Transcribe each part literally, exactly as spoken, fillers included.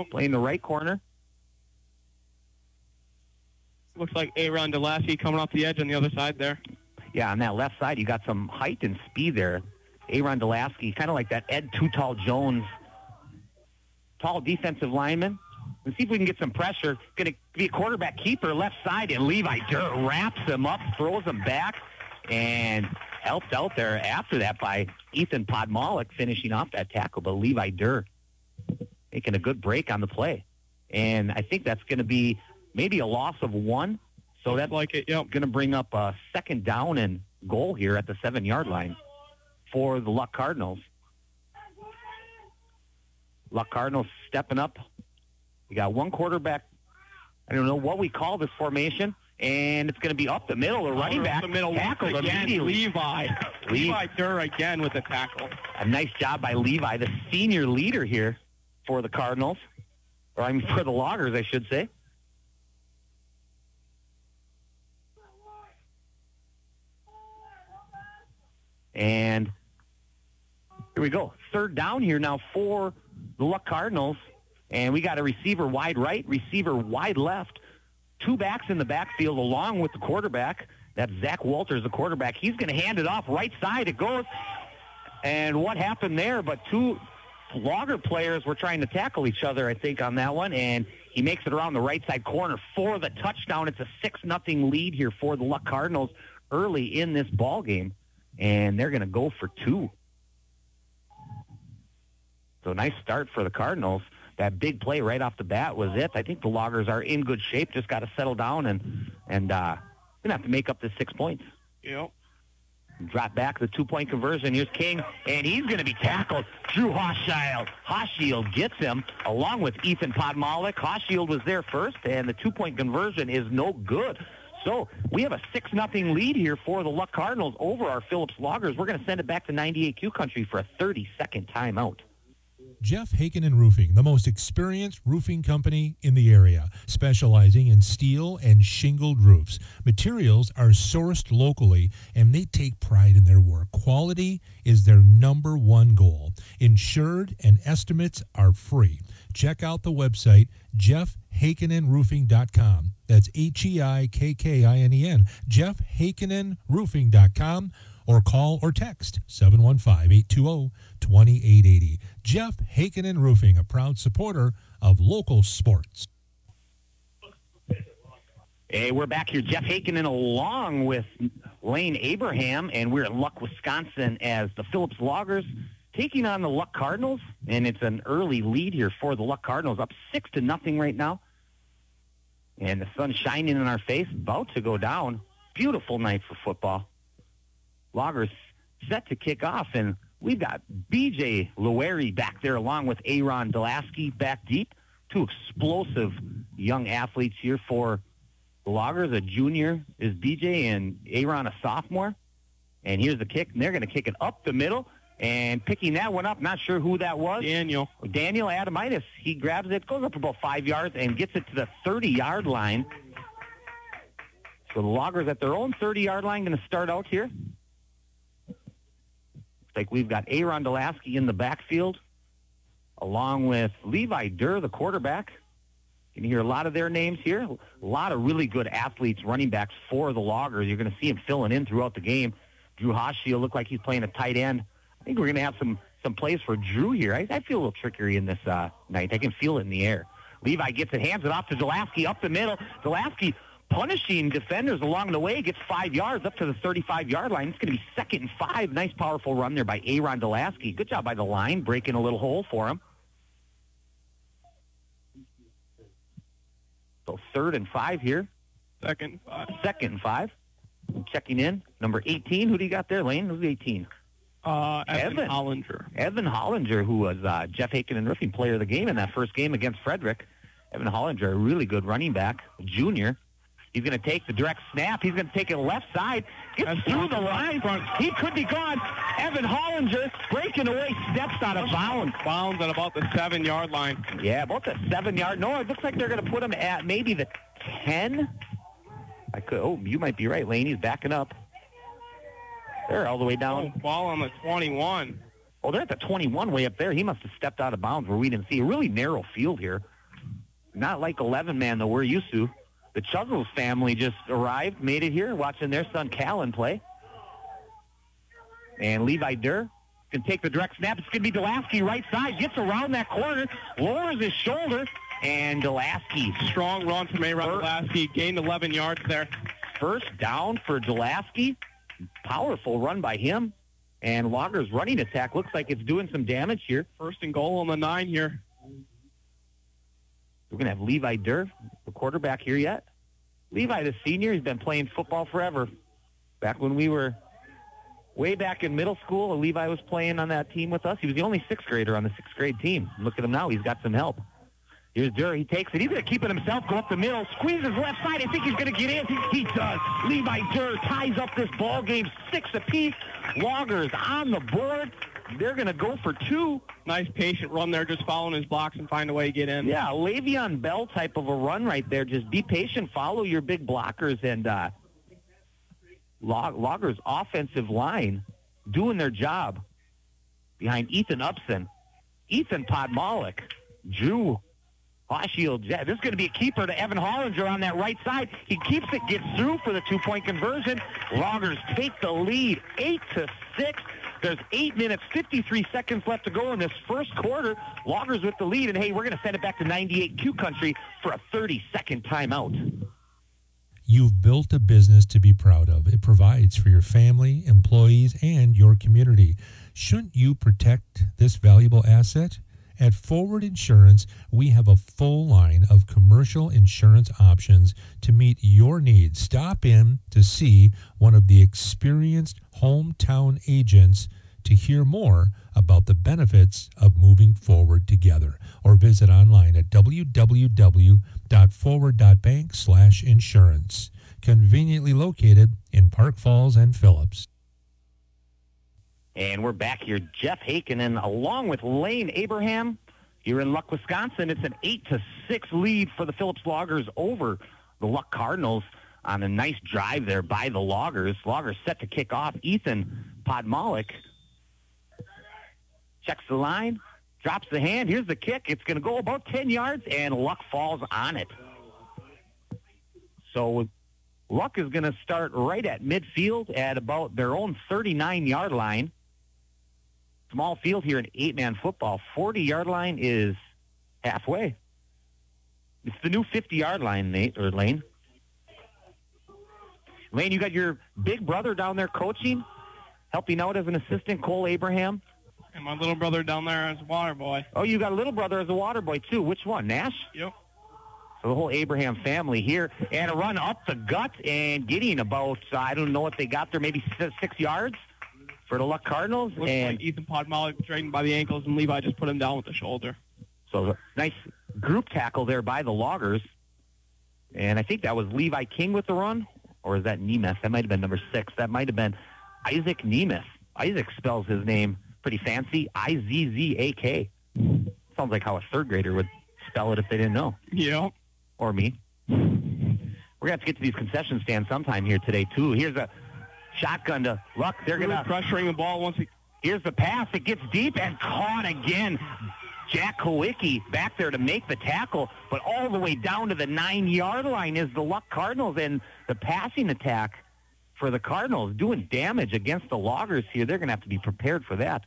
Nope. playing the right corner. Looks like Aaron Delasky coming off the edge on the other side there. Yeah, on that left side, you got some height and speed there. Aaron Delasky, kind of like that Ed Too Tall Jones, tall defensive lineman. Let's see if we can get some pressure. Going to be a quarterback keeper left side, and Levi Durr wraps him up, throws him back, and helped out there after that by Ethan Podmalik finishing off that tackle. But Levi Durr making a good break on the play. And I think that's going to be maybe a loss of one. So that's like it, yep. going to bring up a second down and goal here at the seven-yard line for the Luck Cardinals. Luck Cardinals stepping up. We got one quarterback. I don't know what we call this formation, and it's going to be up the middle. The running back the middle tackled again. immediately. Levi. Levi Durr again with the tackle. A nice job by Levi, the senior leader here for the Cardinals, or I mean for the Loggers, I should say. And here we go. Third down here now for the Luck Cardinals. And we got a receiver wide right, receiver wide left. Two backs in the backfield along with the quarterback. That's Zach Walters, the quarterback. He's going to hand it off right side. It goes. And what happened there? But two Logger players were trying to tackle each other, I think, on that one. And he makes it around the right side corner for the touchdown. It's a six nothing lead here for the Luck Cardinals early in this ball game. And they're going to go for two. So nice start for the Cardinals. That big play right off the bat was it. I think the Loggers are in good shape. Just got to settle down and and uh, going to have to make up the six points. Yep. Drop back the two-point conversion. Here's King, and he's going to be tackled. Drew Hoschild. Hoschild gets him along with Ethan Podmalik. Hoschild was there first, and the two-point conversion is no good. So we have a six nothing lead here for the Luck Cardinals over our Phillips Loggers. We're going to send it back to ninety-eight Q Country for a thirty-second timeout. Jeff Hakenin Roofing, the most experienced roofing company in the area, specializing in steel and shingled roofs. Materials are sourced locally, and they take pride in their work. Quality is their number one goal. Insured and estimates are free. Check out the website, jeff hakenin roofing dot com. That's H E I K K I N E N, jeff hakenin roofing dot com. Or call or text seven one five, eight two zero, two eight eight zero. Jeff Hakenin Roofing, a proud supporter of local sports. Hey, we're back here. Jeff Hakenin along with Lane Abraham, and we're in Luck, Wisconsin as the Phillips Loggers taking on the Luck Cardinals, and it's an early lead here for the Luck Cardinals, up six to nothing right now. And the sun's shining in our face, about to go down. Beautiful night for football. Loggers set to kick off, and we've got B J Lowery back there along with Aaron Delasky back deep. Two explosive young athletes here for the Loggers. A junior is B J and Aaron a sophomore. And here's the kick, and they're going to kick it up the middle. And picking that one up, not sure who that was. Daniel. Daniel Adamitis. He grabs it, goes up about five yards, and gets it to the thirty-yard line. So the Loggers at their own thirty-yard line going to start out here. Like we've got Aaron Delasky in the backfield, along with Levi Durr, the quarterback. You can hear a lot of their names here. A lot of really good athletes, running backs for the Loggers. You're going to see him filling in throughout the game. Drew Hoschild look like he's playing a tight end. I think we're going to have some some plays for Drew here. I, I feel a little trickery in this uh, night. I can feel it in the air. Levi gets it, hands it off to Delasky up the middle. Delasky punishing defenders along the way, gets five yards up to the thirty-five-yard line. It's going to be second and five. Nice, powerful run there by Aaron Delasky. Good job by the line, breaking a little hole for him. So third and five here. Second and five. Second and five. Checking in, number eighteen. Who do you got there, Lane? Who's eighteen? Uh, Evan, Evan Hollinger. Evan Hollinger, who was uh, Jeff Hakenin Roofing player of the game in that first game against Frederick. Evan Hollinger, a really good running back, a junior. He's going to take the direct snap. He's going to take it left side. Gets That's through the line. He could be gone. Evan Hollinger breaking away, steps out of bounds. Bounds at about the seven-yard line. Yeah, about the seven-yard. No, it looks like they're going to put him at maybe the ten. I could. Oh, you might be right, Lane. He's backing up. They're all the way down. Oh, ball on the twenty-one. Oh, they're at the twenty-one way up there. He must have stepped out of bounds where we didn't see. A really narrow field here. Not like eleven man, though, we're used to. The Chuzzles family just arrived, made it here, watching their son Callan play. And Levi Durr can take the direct snap. It's going to be Delaski right side. Gets around that corner, lowers his shoulder, and Delaski. Strong run from Aaron Delaski. Gained eleven yards there. First down for Delaski. Powerful run by him. And Loggers' running attack looks like it's doing some damage here. First and goal on the nine here. We're going to have Levi Durr, the quarterback, here yet. Levi, the senior, he's been playing football forever. Back when we were way back in middle school, Levi was playing on that team with us. He was the only sixth grader on the sixth grade team. Look at him now. He's got some help. Here's Durr. He takes it. He's going to keep it himself, go up the middle, squeezes left side. I think he's going to get in. He does. Levi Durr ties up this ball game, six apiece. Loggers on the board. They're going to go for two. Nice patient run there, just following his blocks and find a way to get in. Yeah, Le'Veon Bell type of a run right there. Just be patient, follow your big blockers, and uh, Log- Loggers' offensive line doing their job behind Ethan Upson, Ethan Podmalik, Drew Hoshield. This is going to be a keeper to Evan Hollinger on that right side. He keeps it, gets through for the two-point conversion. Loggers take the lead, eight to six. There's eight minutes, fifty-three seconds left to go in this first quarter. Loggers with the lead, and hey, we're going to send it back to ninety-eight Q Country for a thirty-second timeout. You've built a business to be proud of. It provides for your family, employees, and your community. Shouldn't you protect this valuable asset? At Forward Insurance, we have a full line of commercial insurance options to meet your needs. Stop in to see one of the experienced hometown agents to hear more about the benefits of moving forward together, or visit online at w w w dot forward dot bank slash insurance. Conveniently located in Park Falls and Phillips. And we're back here. Jeff Hakinen along with Lane Abraham here in Luck, Wisconsin. It's an eight to six lead for the Phillips Loggers over the Luck Cardinals on a nice drive there by the Loggers. Loggers set to kick off. Ethan Podmalik checks the line, drops the hand. Here's the kick. It's going to go about ten yards, and Luck falls on it. So Luck is going to start right at midfield at about their own thirty-nine-yard line. Small field here in eight-man football. forty-yard line is halfway. It's the new fifty-yard line, Nate, or Lane. Lane, you got your big brother down there coaching, helping out as an assistant, Cole Abraham. And my little brother down there as a water boy. Oh, you got a little brother as a water boy, too. Which one, Nash? Yep. So the whole Abraham family here. And a run up the gut and getting about, uh, I don't know what they got there, maybe six yards for the Luck Cardinals. Looks and like Ethan Podmalik straightened by the ankles, and Levi just put him down with the shoulder. So nice group tackle there by the Loggers. And I think that was Levi King with the run. Or is that Nemeth? That might have been number six. That might have been Isaac Nemeth. Isaac spells his name pretty fancy. I Z Z A K. Sounds like how a third grader would spell it if they didn't know. Yep. Or me. We're going to have to get to these concession stands sometime here today, too. Here's a shotgun to Luck. They're going to pressuring the ball once he... Here's the pass. It gets deep and caught again. Jack Kowicki back there to make the tackle, but all the way down to the nine-yard line is the Luck Cardinals, and the passing attack for the Cardinals doing damage against the Loggers here. They're going to have to be prepared for that.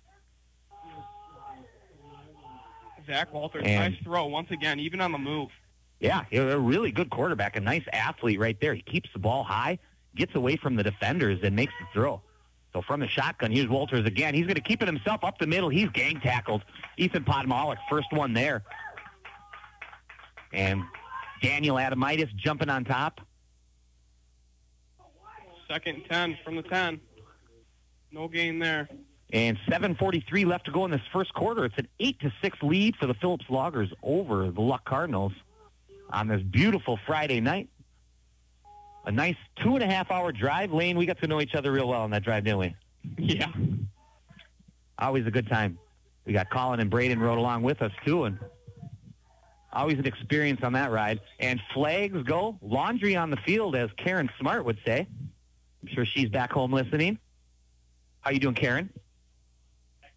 Zach Walters, And- nice throw once again, even on the move. Yeah, a really good quarterback, a nice athlete right there. He keeps the ball high, gets away from the defenders, and makes the throw. So from the shotgun, here's Walters again. He's going to keep it himself up the middle. He's gang tackled. Ethan Podmalik, first one there. And Daniel Adamitis jumping on top. Second and ten from the ten. No gain there. And seven forty-three left to go in this first quarter. It's an eight to six lead for the Phillips Loggers over the Luck Cardinals on this beautiful Friday night. A nice two and a half hour drive. Lane, we got to know each other real well on that drive, didn't we? Yeah. Always a good time. We got Colin and Braden rode along with us, too, and always an experience on that ride. And flags go. Laundry on the field, as Karen Smart would say. I'm sure she's back home listening. How you doing, Karen?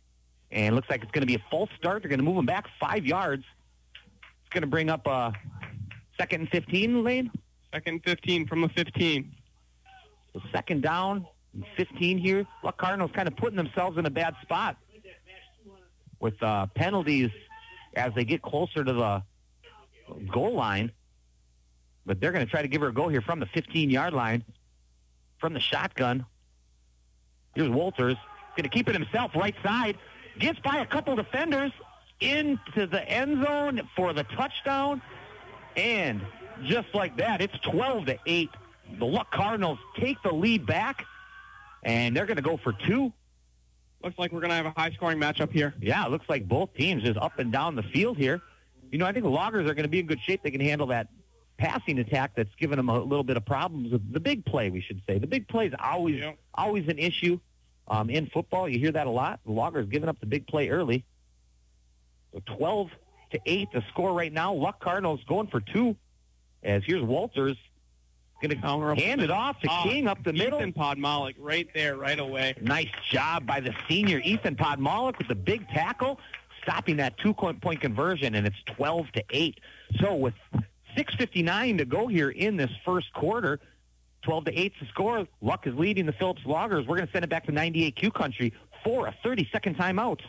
And it looks like it's going to be a false start. They're going to move him back five yards. It's going to bring up a second and fifteen, Lane. Second and fifteen from the fifteen. So second down and fifteen here. Luck Cardinals kind of putting themselves in a bad spot with uh, penalties as they get closer to the goal line. But they're going to try to give her a go here from the fifteen-yard line, from the shotgun. Here's Walters. Going to keep it himself, right side. Gets by a couple defenders into the end zone for the touchdown. And just like that, it's twelve to eight. The Luck Cardinals take the lead back, and they're going to go for two. Looks like we're going to have a high-scoring matchup here. Yeah, it looks like both teams just up and down the field here. You know, I think the Loggers are going to be in good shape. They can handle that passing attack that's given them a little bit of problems. The big play, we should say. The big play is always, yeah. always an issue. Um, in football, you hear that a lot. The Loggers giving up the big play early. So twelve to eight, the score right now. Luck Cardinals going for two. As here's Walters going to hand it off to uh, King up the middle. Ethan Podmalik right there, right away. Nice job by the senior Ethan Podmalik with the big tackle, stopping that two-point conversion, and it's twelve to eight. So with six fifty-nine to go here in this first quarter, twelve to eight to score. Luck is leading the Phillips Loggers. We're going to send it back to ninety-eight Q Country for a thirty-second timeout.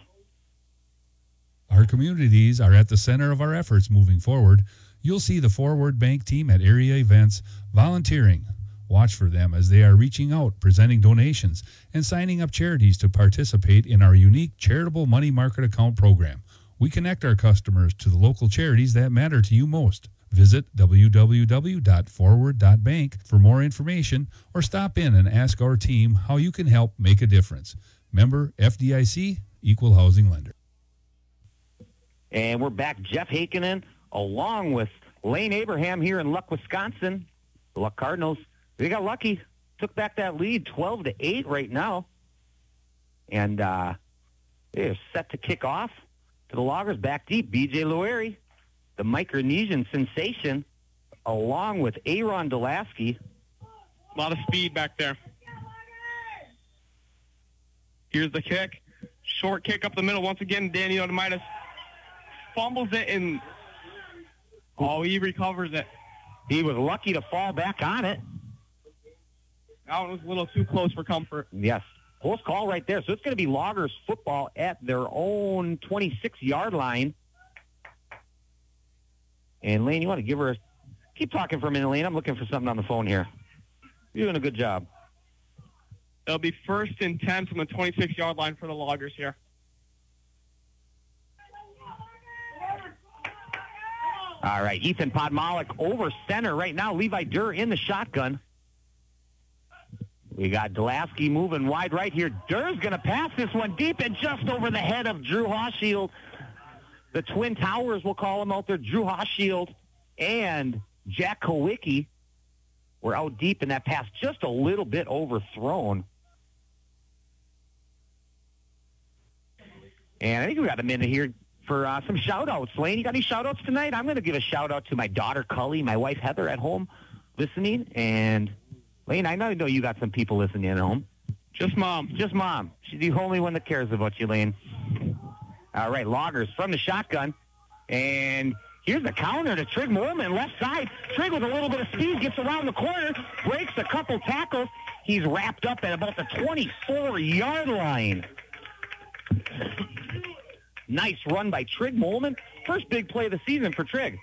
Our communities are at the center of our efforts moving forward. You'll see the Forward Bank team at area events volunteering. Watch for them as they are reaching out, presenting donations, and signing up charities to participate in our unique charitable money market account program. We connect our customers to the local charities that matter to you most. Visit w w w dot forward dot bank for more information or stop in and ask our team how you can help make a difference. Member F D I C, Equal Housing Lender. And we're back. Jeff Hakinen along with Lane Abraham here in Luck, Wisconsin. The Luck Cardinals, they got lucky. Took back that lead twelve to eight right now. And uh, they're set to kick off to the Loggers back deep. B J Loery, the Micronesian sensation, along with Aaron Delaski. A lot of speed back there. Here's the kick. Short kick up the middle. Once again, Danny Odomaitis fumbles it, and oh, he recovers it. He was lucky to fall back on it. That one was a little too close for comfort. Yes. Close call right there. So it's going to be Loggers football at their own twenty-six-yard line. And, Lane, you want to give her a... Keep talking for a minute, Lane. I'm looking for something on the phone here. You're doing a good job. It'll be first and ten from the twenty-six-yard line for the Loggers here. All right, Ethan Podmalik over center right now. Levi Durr in the shotgun. We got Delaski moving wide right here. Durr's going to pass this one deep and just over the head of Drew Hochschild. The Twin Towers, we'll call them out there. Drew Hochschild and Jack Kowicki were out deep in that pass, just a little bit overthrown. And I think we got a minute here for uh, some shout-outs. Lane, you got any shout-outs tonight? I'm going to give a shout-out to my daughter, Cully, my wife, Heather, at home listening. And, Lane, I know, I know you got some people listening at home. Just Mom. Just Mom. She's the only one that cares about you, Lane. All right, Loggers from the shotgun. And here's the counter to Trig Moorman, left side. Trig with a little bit of speed gets around the corner, breaks a couple tackles. He's wrapped up at about the twenty-four-yard line. Nice run by Trig Moorman. First big play of the season for Trig.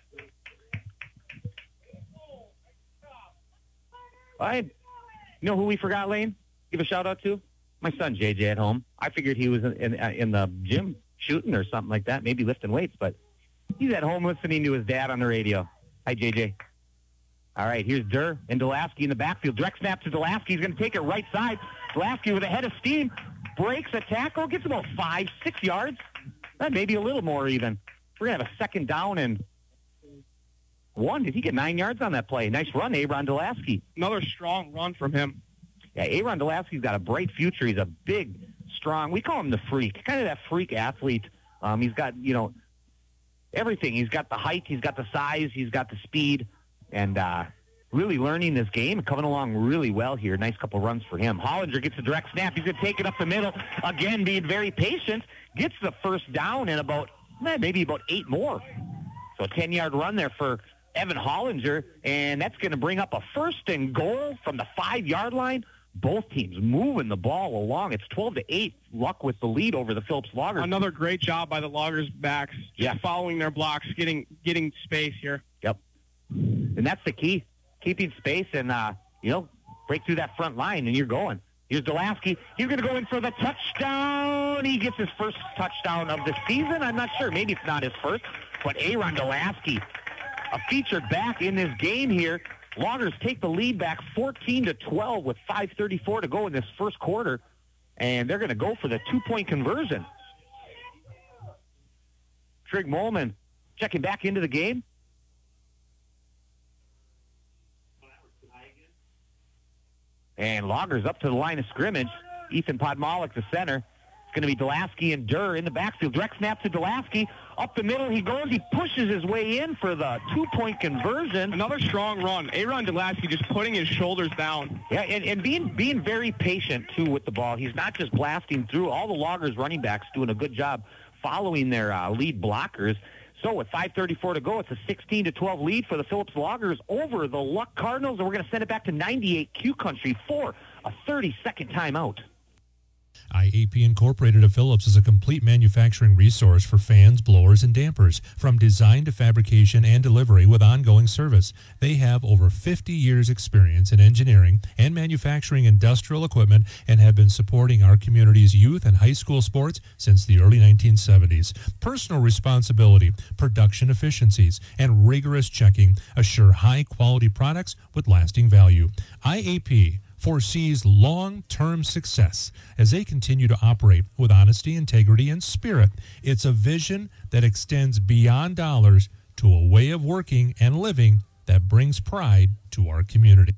I, you know who we forgot, Lane? Give a shout-out to? My son, J J, at home. I figured he was in, in, in the gym shooting or something like that, maybe lifting weights, but he's at home listening to his dad on the radio. Hi, J J. All right, here's Durr and Delaski in the backfield. Direct snap to Delaski. He's going to take it right side. Delaski with a head of steam. Breaks a tackle. Gets about five, six yards. Uh, maybe a little more even. We're going to have a second down and one. Did he get nine yards on that play? Nice run, Aaron Delaski. Another strong run from him. Yeah, Aaron Delaski's got a bright future. He's a big, strong, we call him the freak, kind of that freak athlete. Um, he's got, you know, everything. He's got the height, he's got the size, he's got the speed, and uh, really learning this game and coming along really well here. Nice couple runs for him. Hollinger gets a direct snap. He's going to take it up the middle. Again, being very patient. Gets the first down and about, eh, maybe about eight more. So a ten-yard run there for Evan Hollinger, and that's going to bring up a first and goal from the five-yard line. Both teams moving the ball along. It's twelve to eight. Luck with the lead over the Phillips Loggers. Another great job by the Loggers backs. Just Yeah. following their blocks, getting getting space here. Yep. And that's the key. Keeping space and, uh, you know, break through that front line, and you're going. Here's Dulaski. He's going to go in for the touchdown. He gets his first touchdown of the season. I'm not sure. Maybe it's not his first. But Aaron Dulaski, a featured back in this game here. Loggers take the lead back fourteen to twelve with five thirty-four to go in this first quarter. And they're going to go for the two-point conversion. Trig Molman checking back into the game. And Loggers up to the line of scrimmage. Ethan Podmalik, the center. It's going to be Dulaski and Durr in the backfield. Direct snap to Dulaski. Up the middle he goes. He pushes his way in for the two-point conversion. Another strong run. Aaron Dulaski just putting his shoulders down. Yeah, and, and being being very patient, too, with the ball. He's not just blasting through. All the Loggers running backs doing a good job following their uh, lead blockers. So with five thirty-four to go, it's a sixteen to twelve lead for the Phillips Loggers over the Luck Cardinals, and we're going to send it back to ninety-eight Q Country for a thirty-second timeout. I A P Incorporated of Phillips is a complete manufacturing resource for fans, blowers, and dampers, from design to fabrication and delivery with ongoing service. They have over fifty years experience in engineering and manufacturing industrial equipment and have been supporting our community's youth and high school sports since the early nineteen seventies. Personal responsibility, production efficiencies, and rigorous checking assure high-quality products with lasting value. I A P foresees long-term success as they continue to operate with honesty, integrity, and spirit. It's a vision that extends beyond dollars to a way of working and living that brings pride to our community.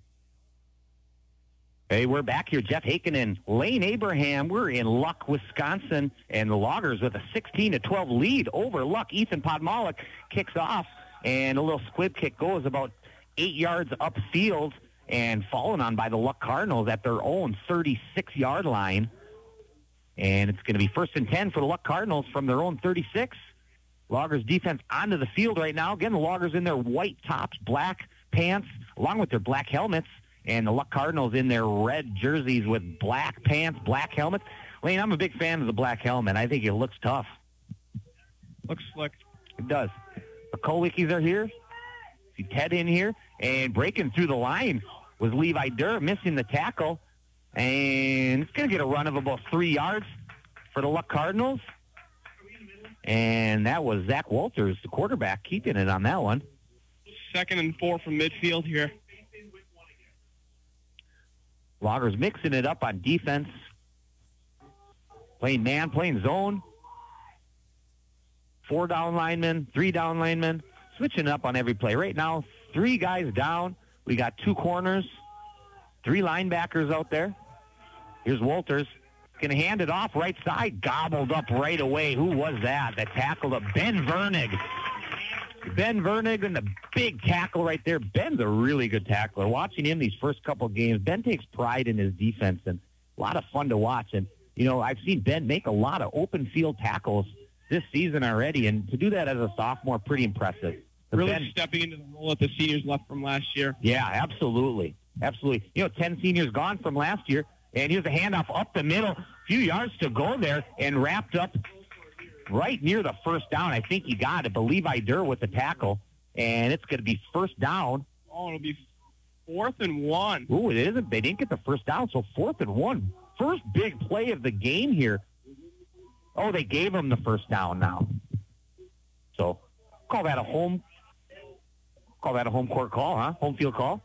Hey, we're back here. Jeff Haken and Lane Abraham. We're in Luck, Wisconsin, and the Loggers with a sixteen to twelve lead over Luck. Ethan Podmalik kicks off, and a little squib kick goes about eight yards upfield, and fallen on by the Luck Cardinals at their own thirty-six-yard line. And it's going to be first and ten for the Luck Cardinals from their own thirty-six. Loggers defense onto the field right now. Again, the Loggers in their white tops, black pants, along with their black helmets. And the Luck Cardinals in their red jerseys with black pants, black helmets. Lane, I'm a big fan of the black helmet. I think it looks tough. Looks slick. It does. The Kowickies are here. See Ted in here. And breaking through the line was Levi Durr, missing the tackle. And it's going to get a run of about three yards for the Luck Cardinals. And that was Zach Walters, the quarterback, keeping it on that one. Second and four from midfield here. Loggers mixing it up on defense. Playing man, playing zone. Four down linemen, three down linemen. Switching up on every play. Right now, three guys down. We got two corners, three linebackers out there. Here's Walters. Going to hand it off right side. Gobbled up right away. Who was that that tackled up? Ben Vernig. Ben Vernig and the big tackle right there. Ben's a really good tackler. Watching him these first couple of games, Ben takes pride in his defense, and a lot of fun to watch. And, you know, I've seen Ben make a lot of open field tackles this season already, and to do that as a sophomore, pretty impressive. Really Ben, stepping into the role that the seniors left from last year. yeah, absolutely. Absolutely. You know, ten seniors gone from last year, and here's a handoff up the middle. A few yards to go there, and wrapped up right near the first down. I think he got it, but Levi Durr with the tackle, and it's going to be first down. Oh, it'll be fourth and one. Ooh, it isn't. They didn't get the first down, so fourth and one. First big play of the game here. Oh, they gave him the first down now. So call that a home. Call that a home court call, huh? Home field call.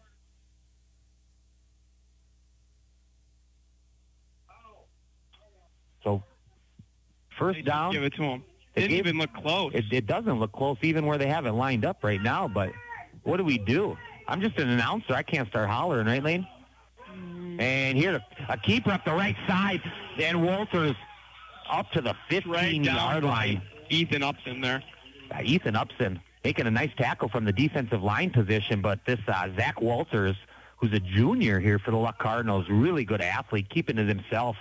So first They just down. Give it to him. They Didn't gave- even look close. It, it doesn't look close even where they have it lined up right now, but what do we do? I'm just an announcer. I can't start hollering, right, Lane? And here, a keeper up the right side. Then Walters up to the right down fifteen-yard line. Ethan Upson there. Uh, Ethan Upson making a nice tackle from the defensive line position, but this uh, Zach Walters, who's a junior here for the Luck Cardinals, really good athlete, keeping it himself.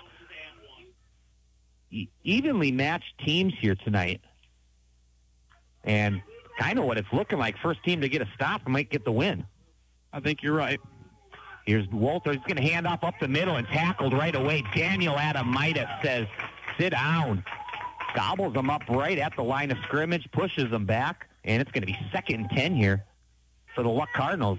E- evenly matched teams here tonight. And kind of what it's looking like. First team to get a stop might get the win. I think you're right. Here's Walters going to hand off up the middle and tackled right away. Daniel Adamitis says, sit down. Gobbles him up right at the line of scrimmage, pushes him back, and it's going to be second and ten here for the Luck Cardinals.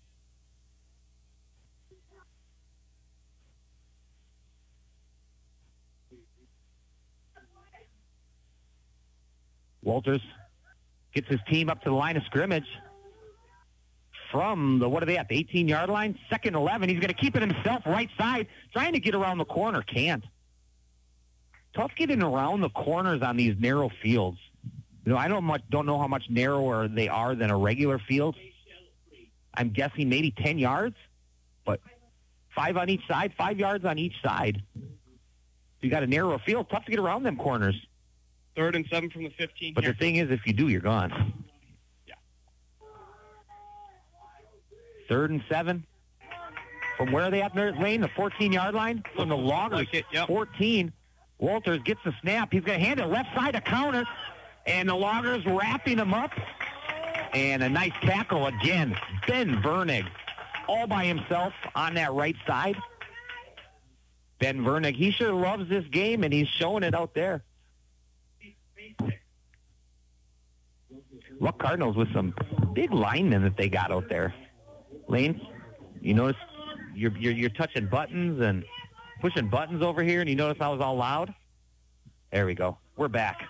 Walters gets his team up to the line of scrimmage from the, what are they at, the eighteen-yard line? Second eleven. He's going to keep it himself right side, trying to get around the corner. Can't. Tough getting around the corners on these narrow fields. You know, I don't much don't know how much narrower they are than a regular field. I'm guessing maybe ten yards, but five on each side, five yards on each side. You got a narrower field, tough to get around them corners. Third and seven from the fifteen. But here. the thing is, if you do, you're gone. Yeah. Third and seven. From where are they at in their lane? The fourteen-yard line? From the Loggers. Like it, yep. fourteen. Walters gets the snap. He's going to hand it left side, a counter. And the Loggers wrapping him up. And a nice tackle again. Ben Vernig all by himself on that right side. Ben Vernig, he sure loves this game, and he's showing it out there. Luck Cardinals with some big linemen that they got out there. Lane, you notice you're, you're, you're touching buttons and pushing buttons over here, and you notice I was all loud? There we go. We're back.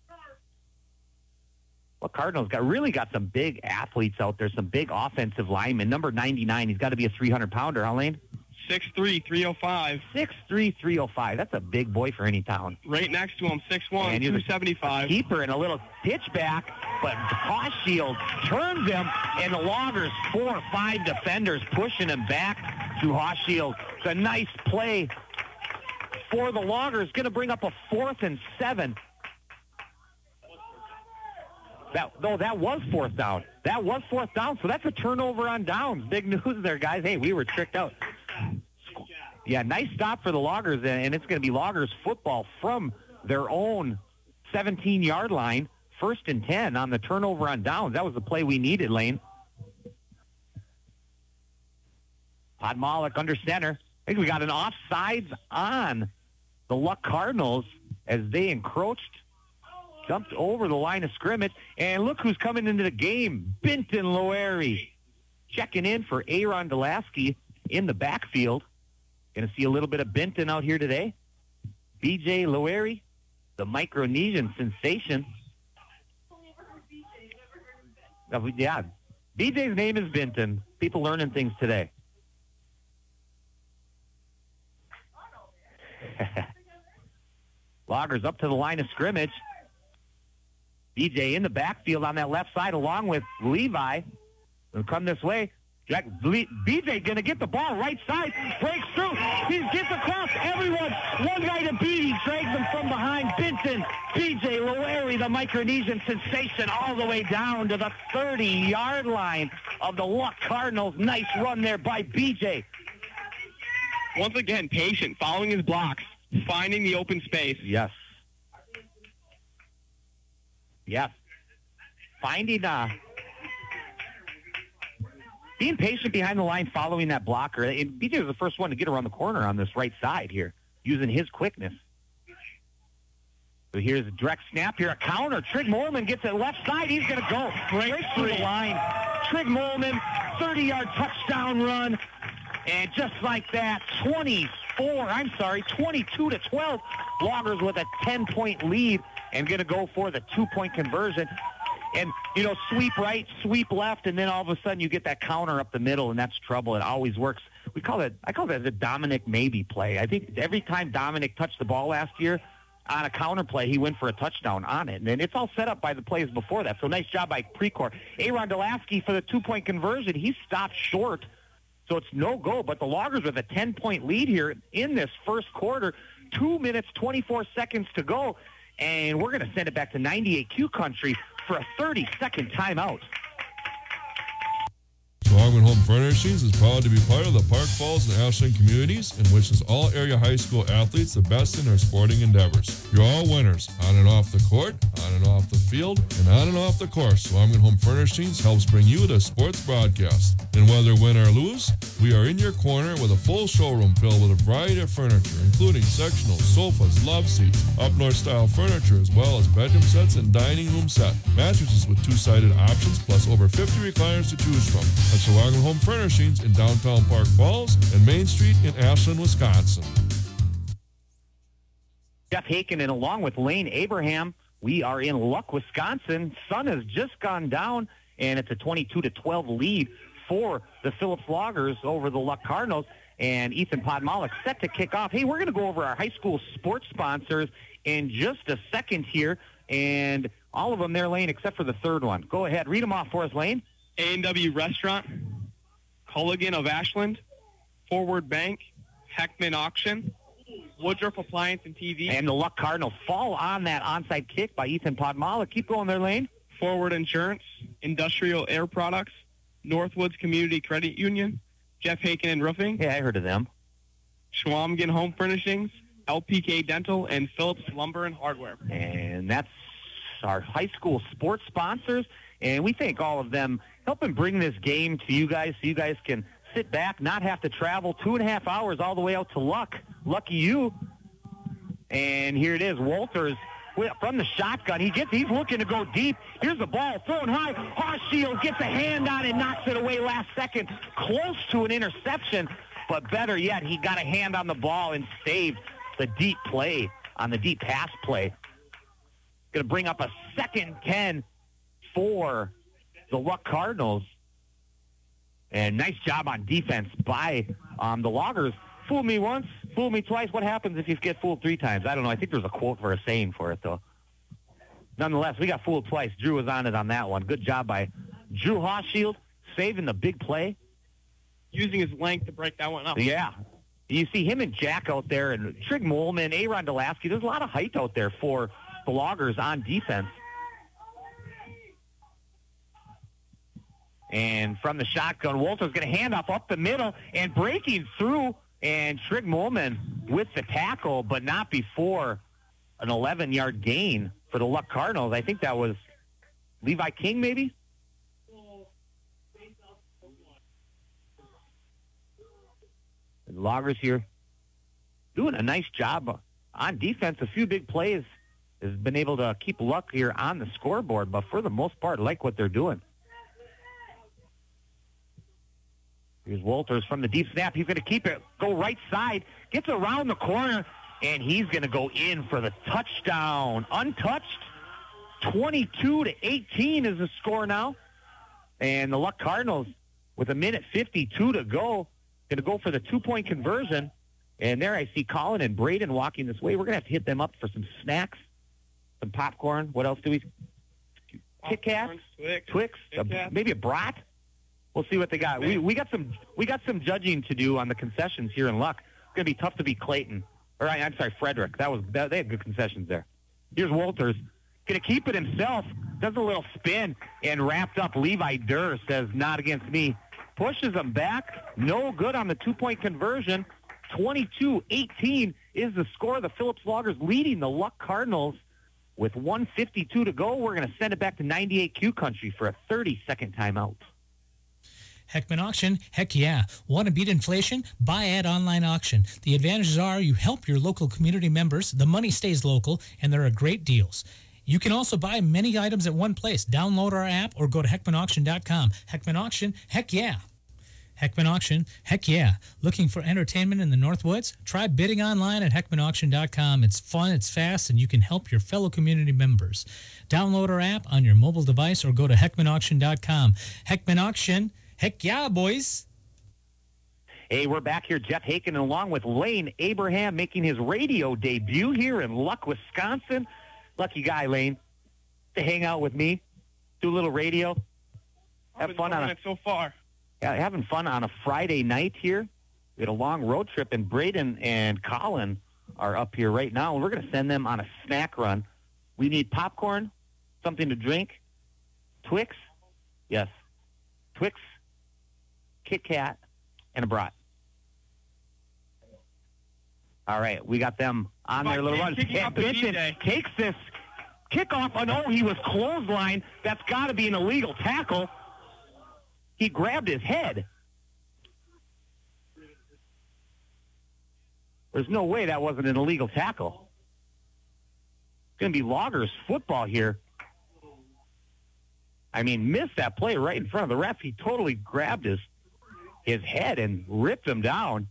Well, Cardinals got really got some big athletes out there, some big offensive linemen. Number ninety-nine, he's got to be a three hundred pounder, huh, Lane? six three, three oh five. six three, three oh five. That's a big boy for any town. Right next to him, six one, And he's two a seventy-five. Keeper and a little pitch back, but Hochschild turns him, and the Loggers, four or five defenders pushing him back to Hochschild. It's a nice play for the Loggers. Going to bring up a fourth and seven. That, no, that was fourth down. That was fourth down, so that's a turnover on downs. Big news there, guys. Hey, we were tricked out. Yeah, nice stop for the Loggers, and it's going to be Loggers football from their own seventeen-yard line, first and ten on the turnover on downs. That was the play we needed, Lane. Podmalik under center. I think we got an offsides on the Luck Cardinals as they encroached, jumped over the line of scrimmage, and look who's coming into the game, Benton Loery, checking in for Aaron Delaski in the backfield. Going to see a little bit of Benton out here today. B J Loery, the Micronesian sensation. Uh, Yeah, B J's name is Benton. People learning things today. Loggers up to the line of scrimmage. B J in the backfield on that left side along with Levi. They'll come this way. Jack, B J going to get the ball right side. Breaks through. He gets across everyone. One guy to beat. He drags him from behind. Benton, B J Loery, the Micronesian sensation, all the way down to the thirty-yard line of the Luck Cardinals. Nice run there by B J. Once again, patient, following his blocks, finding the open space. Yes. Yes. Finding, uh, being patient behind the line, following that blocker. And B J was the first one to get around the corner on this right side here, using his quickness. So here's a direct snap here, a counter. Trig Molman gets it left side. He's going to go right through the line. Trig Molman, thirty-yard touchdown run. And just like that, twenty-four, I'm sorry, twenty-two to twelve. Loggers with a ten-point lead and going to go for the two-point conversion. And, you know, sweep right, sweep left, and then all of a sudden you get that counter up the middle, and that's trouble. It always works. We call it, I call that the Dominic Maybe play. I think every time Dominic touched the ball last year on a counter play, he went for a touchdown on it. And it's all set up by the plays before that. So nice job by Precor. Aaron Delaski for the two-point conversion. He stopped short, so it's no go. But the Loggers with a ten-point lead here in this first quarter. Two minutes, twenty-four seconds to go. And we're going to send it back to ninety-eight Q Country for a thirty-second timeout. Swagman Home Furnishings is proud to be part of the Park Falls and Ashland communities and wishes all area high school athletes the best in their sporting endeavors. You're all winners, on and off the court, on and off the field, and on and off the course. Swagman Home Furnishings helps bring you the sports broadcast. And whether win or lose, we are in your corner with a full showroom filled with a variety of furniture, including sectionals, sofas, love seats, up-north style furniture, as well as bedroom sets and dining room set. Mattresses with two-sided options, plus over fifty recliners to choose from. That's Swagman Home Furnishings in downtown Park Falls and Main Street in Ashland, Wisconsin. Jeff Haken, and along with Lane Abraham, we are in Luck, Wisconsin. Sun has just gone down, and it's a twenty-two to twelve lead for the Phillips Loggers over the Luck Cardinals. And Ethan Podmalik set to kick off. Hey, we're going to go over our high school sports sponsors in just a second here, and all of them there, Lane, except for the third one. Go ahead, read them off for us, Lane. A and W Restaurant, Culligan of Ashland, Forward Bank, Heckman Auction, Woodruff Appliance and T V. And the Luck Cardinals fall on that onside kick by Ethan Podmalik. Keep going there, Lane. Forward Insurance, Industrial Air Products, Northwoods Community Credit Union, Jeff Haken and Roofing. Yeah, I heard of them. Schwamgen Home Furnishings, L P K Dental, and Phillips Lumber and Hardware. And that's our high school sports sponsors. And we thank all of them helping bring this game to you guys so you guys can sit back, not have to travel two and a half hours all the way out to Luck. Lucky you. And here it is, Walters from the shotgun. He gets, he's looking to go deep. Here's the ball thrown high. Horsfield gets a hand on it, knocks it away last second. Close to an interception, but better yet, he got a hand on the ball and saved the deep play on the deep pass play. Going to bring up a second ten for the Luck Cardinals. And nice job on defense by um, the Loggers. Fool me once, fool me twice. What happens if you get fooled three times? I don't know. I think there's a quote for a saying for it, though. Nonetheless, we got fooled twice. Drew was on it on that one. Good job by Drew Hochschild, saving the big play. Using his length to break that one up. Yeah. You see him and Jack out there, and Trig Molman, Aaron Delasky. There's a lot of height out there for the Loggers on defense. And from the shotgun, Walter's going to hand off up the middle and breaking through. And Trig Molman with the tackle, but not before an eleven-yard gain for the Luck Cardinals. I think that was Levi King, maybe? The Loggers here doing a nice job on defense. A few big plays has been able to keep Luck here on the scoreboard, but for the most part, I like what they're doing. Here's Walters from the deep snap. He's going to keep it, go right side, gets around the corner, and he's going to go in for the touchdown. Untouched, twenty-two to eighteen is the score now. And the Luck Cardinals, with a minute fifty-two to go, going to go for the two-point conversion. And there I see Colin and Braden walking this way. We're going to have to hit them up for some snacks, some popcorn. What else do we? Kit Kats, Twix, Twix, a, maybe a brat. We'll see what they got. We we got some we got some judging to do on the concessions here in Luck. It's going to be tough to beat Clayton. Or I, I'm sorry, Frederick. That was that, they had good concessions there. Here's Walters. Going to keep it himself. Does a little spin and wrapped up. Levi Durr says, not against me. Pushes him back. No good on the two-point conversion. twenty-two eighteen is the score. The Phillips Loggers leading the Luck Cardinals with one fifty-two to go. We're going to send it back to ninety-eight Q Country for a thirty-second timeout. Heckman Auction, heck yeah. Want to beat inflation? Buy at online auction. The advantages are you help your local community members, the money stays local, and there are great deals. You can also buy many items at one place. Download our app or go to heckman auction dot com. Heckman Auction, heck yeah. Heckman Auction, heck yeah. Looking for entertainment in the Northwoods? Try bidding online at heckman auction dot com. It's fun, it's fast, and you can help your fellow community members. Download our app on your mobile device or go to heckman auction dot com. Heckman Auction, heck yeah, boys. Hey, we're back here. Jeff Haken along with Lane Abraham making his radio debut here in Luck, Wisconsin. Lucky guy, Lane, to hang out with me, do a little radio, have fun on it so far. Yeah, having fun on a Friday night here. We had a long road trip, and Braden and Colin are up here right now, and we're going to send them on a snack run. We need popcorn, something to drink, Twix, yes, Twix, Kit Kat, and a brat. All right, we got them on their little run. Kicking And up the Benton D J. takes this kickoff. Oh, no, he was clothesline. That's got to be an illegal tackle. He grabbed his head. There's no way that wasn't an illegal tackle. It's going to be Loggers football here. I mean, missed that play right in front of the ref. He totally grabbed his his head and ripped him down.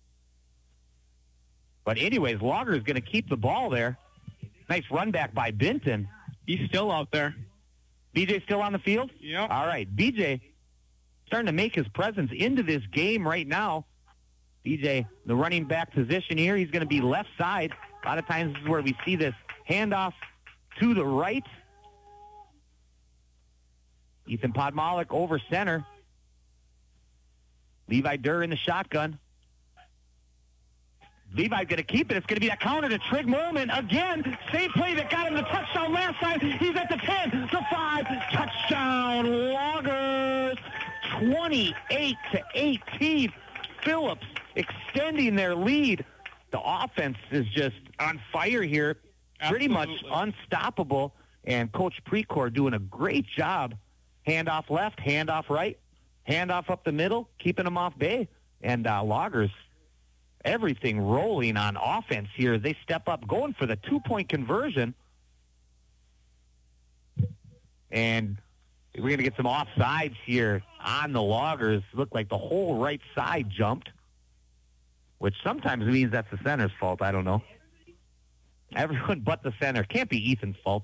But anyways, Loggers going to keep the ball there. Nice run back by Benton. He's still out there. B J still on the field? Yep. All right, B J starting to make his presence into this game right now. B J, the running back position here, he's going to be left side. A lot of times this is where we see this handoff to the right. Ethan Podmalik over center. Levi Durr in the shotgun. Levi's going to keep it. It's going to be a counter to Trig Moorman again. Same play that got him the touchdown last time. He's at the ten, the five. Touchdown, Loggers. twenty-eight to eighteen. Phillips extending their lead. The offense is just on fire here. Pretty much unstoppable. And Coach Precor doing a great job. Handoff left, handoff right, handoff up the middle, keeping them off bay. And uh, Loggers, everything rolling on offense here. They step up, going for the two-point conversion. And we're going to get some offsides here on the Loggers. Looked like the whole right side jumped, which sometimes means that's the center's fault. I don't know. Everyone but the center. Can't be Ethan's fault.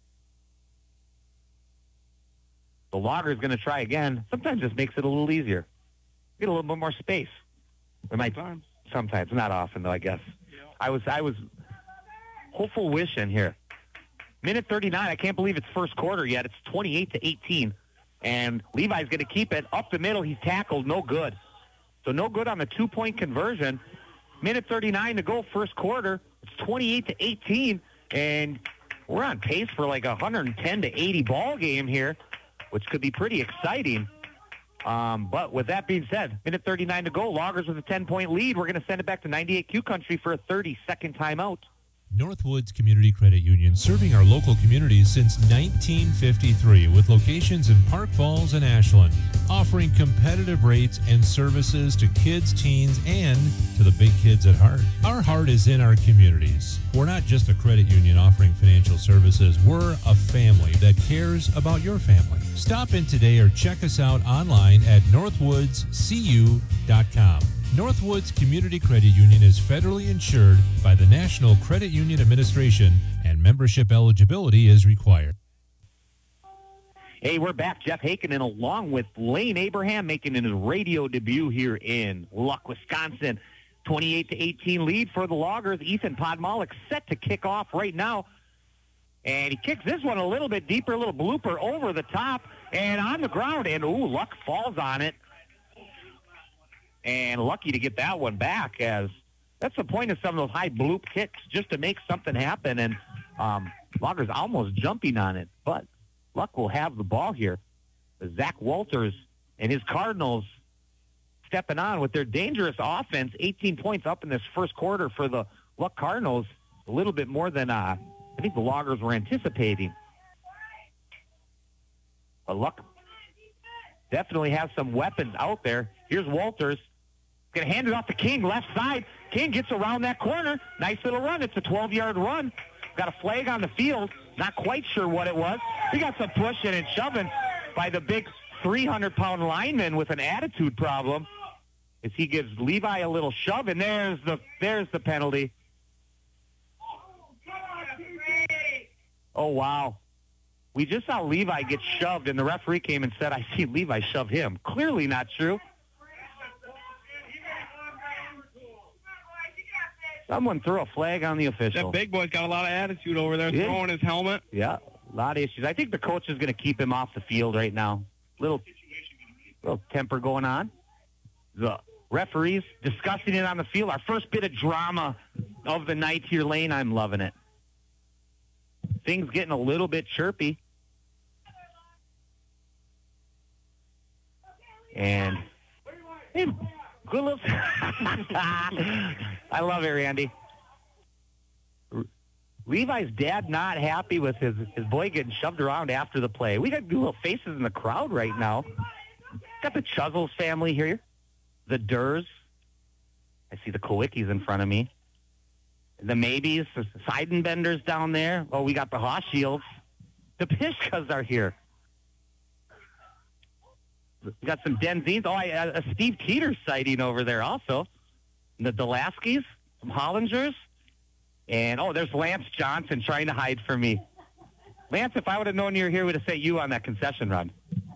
The Logger's going to try again. Sometimes this makes it a little easier. Get a little bit more space. We might Sometimes. sometimes, not often though, I guess. Yeah. I was I was hopeful wishing here. Minute thirty-nine. I can't believe it's first quarter yet. It's twenty-eight to eighteen, and Levi's going to keep it up the middle. He's tackled, no good. So no good on the two-point conversion. Minute thirty-nine to go, first quarter. It's twenty-eight to eighteen, and we're on pace for like a one hundred ten to eighty ball game here, which could be pretty exciting. Um, but with that being said, minute thirty-nine to go, Loggers with a ten-point lead. We're going to send it back to ninety-eight Q Country for a thirty-second timeout. Northwoods Community Credit Union, serving our local communities since nineteen fifty-three with locations in Park Falls and Ashland, offering competitive rates and services to kids, teens, and to the big kids at heart. Our heart is in our communities. We're not just a credit union offering financial services. We're a family that cares about your family. Stop in today or check us out online at northwoods c u dot com. Northwoods Community Credit Union is federally insured by the National Credit Union Administration, and membership eligibility is required. Hey, we're back. Jeff Hakinen along with Lane Abraham making his radio debut here in Luck, Wisconsin. twenty-eight to eighteen lead for the Loggers. Ethan Podmalik set to kick off right now. And he kicks this one a little bit deeper, a little blooper over the top and on the ground. And, ooh, Luck falls on it. And lucky to get that one back, as that's the point of some of those high bloop kicks, just to make something happen. And um, Loggers almost jumping on it, but Luck will have the ball here. Zach Walters and his Cardinals stepping on with their dangerous offense. eighteen points up in this first quarter for the Luck Cardinals. A little bit more than uh, I think the Loggers were anticipating. But Luck definitely has some weapons out there. Here's Walters. Going to hand it off to King, left side. King gets around that corner. Nice little run. It's a twelve-yard run. Got a flag on the field. Not quite sure what it was. We got some pushing and shoving by the big three hundred pound lineman with an attitude problem as he gives Levi a little shove, and there's the there's the penalty. Oh, wow. We just saw Levi get shoved, and the referee came and said, I see Levi shove him. Clearly not true. Someone threw a flag on the official. That big boy's got a lot of attitude over there, Yeah. throwing his helmet. Yeah, a lot of issues. I think the coach is going to keep him off the field right now. Little, little temper going on. The referees discussing it on the field. Our first bit of drama of the night here, Lane. I'm loving it. Things getting a little bit chirpy. And hey, good little. I love it, Randy. Levi's dad not happy with his, his boy getting shoved around after the play. We got good little faces in the crowd right now. Got the Chuzzles family here. The Durs. I see the Kowickis in front of me. The Maybes, the Seidenbenders down there. Oh, we got the Hochschiilds. The Pishkas are here. We got some Denzines. Oh, I, a Steve Teeter sighting over there also. The Delaskis, some Hollingers. And, oh, there's Lance Johnson trying to hide from me. Lance, if I would have known you were here, would have sent you on that concession run.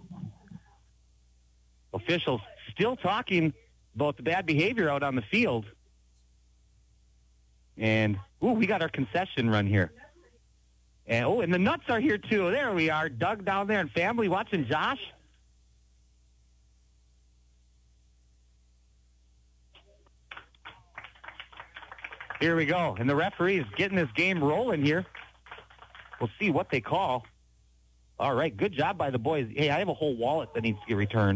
Officials still talking about the bad behavior out on the field. And, ooh, we got our concession run here. And, oh, and the Nuts are here, too. There we are. Doug down there and family watching Josh. Here we go. And the referee is getting this game rolling here. We'll see what they call. All right, good job by the boys. Hey, I have a whole wallet that needs to get returned.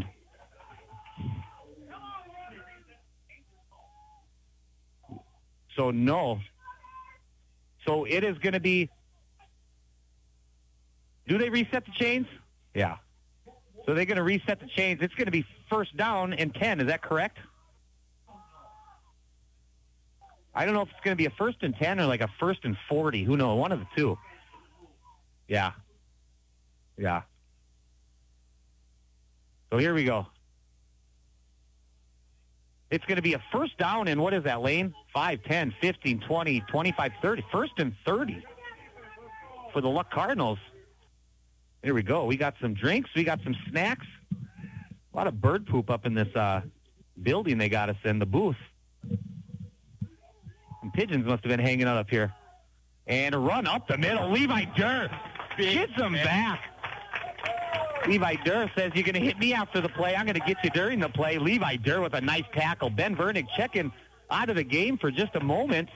So, no. So, it is going to be... Do they reset the chains? Yeah. So, they're going to reset the chains. It's going to be first down and ten. Is that correct? I don't know if it's going to be a first and ten or like a first and forty. Who knows? One of the two. Yeah. Yeah. So here we go. It's going to be a first down and what is that, Lane? five, ten, fifteen, twenty, twenty-five, thirty. First and thirty for the Luck Cardinals. Here we go. We got some drinks. We got some snacks. A lot of bird poop up in this uh, building they got us in, the booth. Some pigeons must have been hanging out up here. And a run up the middle. Levi Durr gets him back. Levi Durr says, you're going to hit me after the play. I'm going to get you during the play. Levi Durr with a nice tackle. Ben Vernick checking out of the game for just a moment.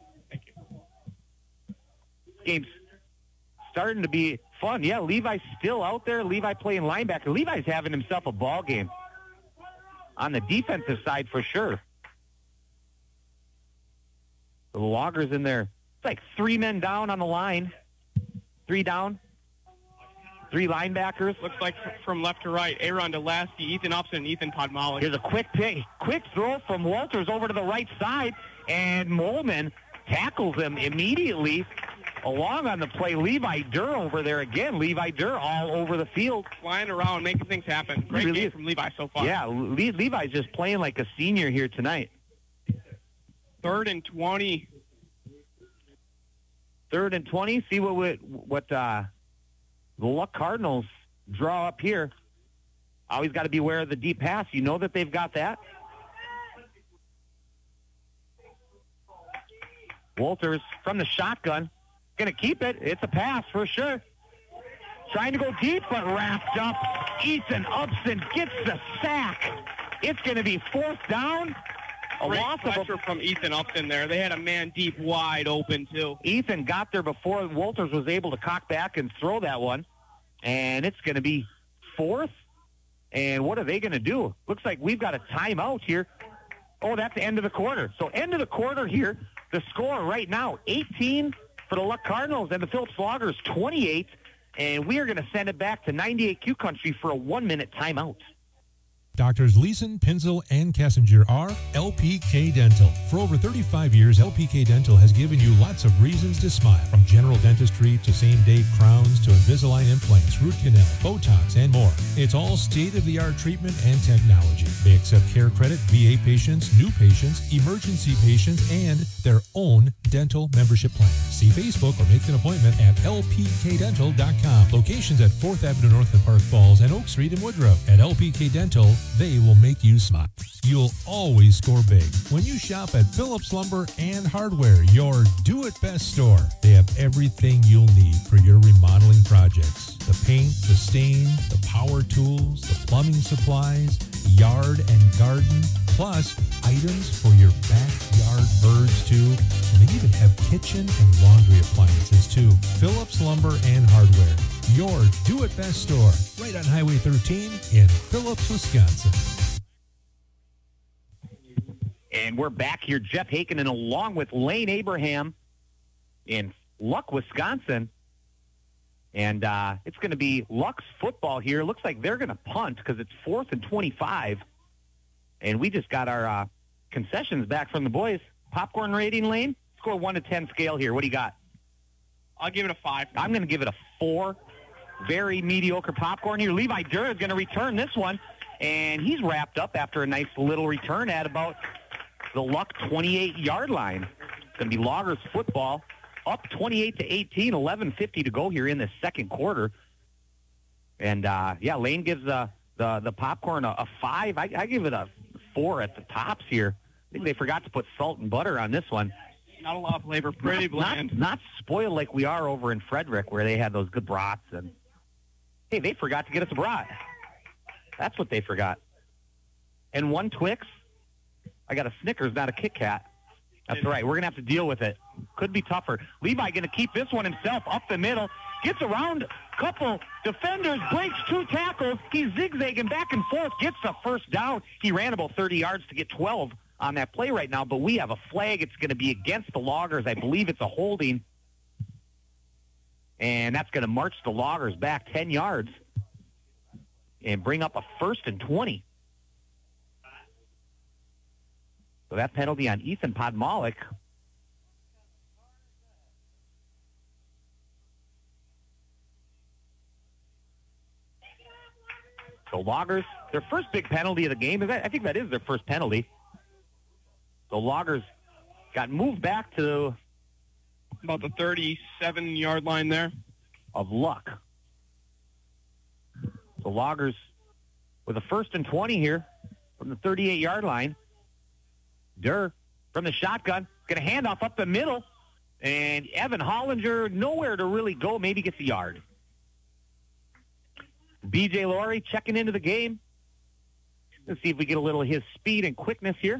Game's starting to be fun. Yeah, Levi's still out there. Levi playing linebacker. Levi's having himself a ball game on the defensive side for sure. The Loggers in there. It's like three men down on the line. Three down. Three linebackers. Looks like from left to right. Aaron Delasky, Ethan Upson, and Ethan Podmalik. Here's a quick pick, quick throw from Walters over to the right side, and Molman tackles him immediately. Along on the play, Levi Durr over there again. Levi Durr all over the field. Flying around, making things happen. Great really game is. from Levi so far. Yeah, Le- Levi's just playing like a senior here tonight. Third and twenty. Third and twenty. See what we, what uh, the Luck Cardinals draw up here. Always got to be aware of the deep pass. You know that they've got that. Walters from the shotgun. Going to keep it. It's a pass for sure. Trying to go deep, but wrapped up. Ethan Upson gets the sack. It's going to be fourth down. A Great loss pressure of a, from Ethan Upton there. They had a man deep wide open, too. Ethan got there before Walters was able to cock back and throw that one. And it's going to be fourth. And what are they going to do? Looks like we've got a timeout here. Oh, that's the end of the quarter. So end of the quarter here. The score right now, eighteen for the Luck Cardinals and the Phillips Loggers, twenty-eight. And we are going to send it back to ninety-eight Q Country for a one-minute timeout. Doctors Leeson, Pinzel, and Kessinger are L P K Dental. For over thirty-five years, L P K Dental has given you lots of reasons to smile. From general dentistry to same-day crowns to Invisalign implants, root canal, Botox, and more. It's all state-of-the-art treatment and technology. They accept care credit, V A patients, new patients, emergency patients, and their own dental membership plan. See Facebook or make an appointment at L P K dental dot com. Locations at fourth Avenue North in Park Falls and Oak Street in Woodruff. At L P K Dental, they will make you smile. You'll always score big when you shop at Phillips Lumber and Hardware, your do-it-best store. They have everything you'll need for your remodeling projects. The paint, the stain, the power tools, the plumbing supplies, yard and garden, plus items for your backyard birds too. And they even have kitchen and laundry appliances too. Phillips Lumber and Hardware. your do-it-best store, right on Highway thirteen in Phillips, Wisconsin. And we're back here, Jeff Hakinen along with Lane Abraham in Luck, Wisconsin. And uh, it's going to be Luck's football here. Looks like they're going to punt because it's fourth and twenty-five. And we just got our uh, concessions back from the boys. Popcorn rating, Lane? Score one to ten scale here. What do you got? I'll give it a five. I'm going to give it a four. Very mediocre popcorn here. Levi Durr is going to return this one. And he's wrapped up after a nice little return at about the Luck twenty-eight-yard line. It's going to be Loggers football. Up twenty-eight to eighteen, eleven fifty to go here in the second quarter. And, uh, yeah, Lane gives uh, the the popcorn a, a five. I, I give it a four at the tops here. I think they forgot to put salt and butter on this one. Not a lot of flavor. Pretty not, bland. Not, not spoiled like we are over in Frederick where they had those good brats. And hey, they forgot to get us a brat. That's what they forgot. And one Twix. I got a Snickers, not a Kit Kat. That's all right. We're going to have to deal with it. Could be tougher. Levi going to keep this one himself up the middle. Gets around a couple defenders, breaks two tackles. He's zigzagging back and forth, gets the first down. He ran about thirty yards to get twelve on that play right now, but we have a flag. It's going to be against the Loggers. I believe it's a holding. And that's going to march the Loggers back ten yards and bring up a first and twenty. So that penalty on Ethan Podmalik. So Loggers, their first big penalty of the game, I think that is their first penalty. So Loggers got moved back to About the thirty-seven-yard line there. of Luck. So Loggers with a first and twenty here from the thirty-eight-yard line. Durr from the shotgun, going to hand off up the middle, and Evan Hollinger nowhere to really go, maybe gets a yard. B J Laurie checking into the game. Let's see if we get a little of his speed and quickness here.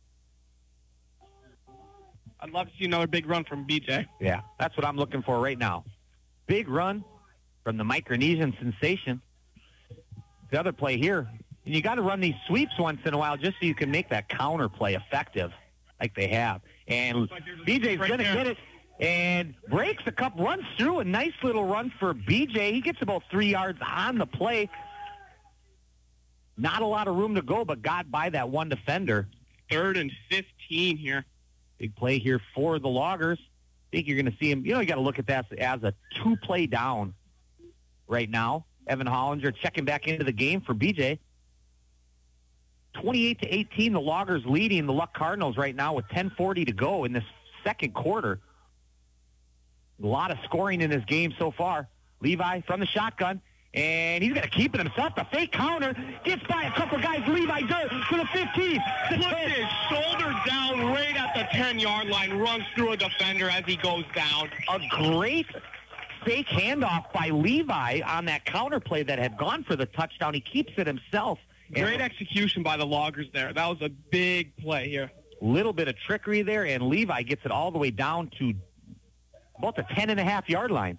I'd love to see another big run from B J. Yeah, that's what I'm looking for right now. Big run from the Micronesian sensation. The other play here, and you got to run these sweeps once in a while just so you can make that counter play effective like they have. And B J's right going to there. get it and breaks a couple, runs through a nice little run for B J. He gets about three yards on the play. Not a lot of room to go, but got by that one defender. Third and fifteen here. Big play here for the Loggers. I think you're going to see him. You know, you got to look at that as a two-play down right now. Evan Hollinger checking back into the game for B J. twenty-eight to eighteen, the Loggers leading the Luck Cardinals right now with ten forty to go in this second quarter. A lot of scoring in this game so far. Levi from the shotgun, and he's going to keep it himself. The fake counter gets by a couple guys. Levi Durr to the fifteen. Puts his shoulder down right at the ten-yard line, runs through a defender as he goes down. A great fake handoff by Levi on that counter play that had gone for the touchdown. He keeps it himself. Great execution by the Loggers there. That was a big play here. Little bit of trickery there, and Levi gets it all the way down to about the ten and a half yard line.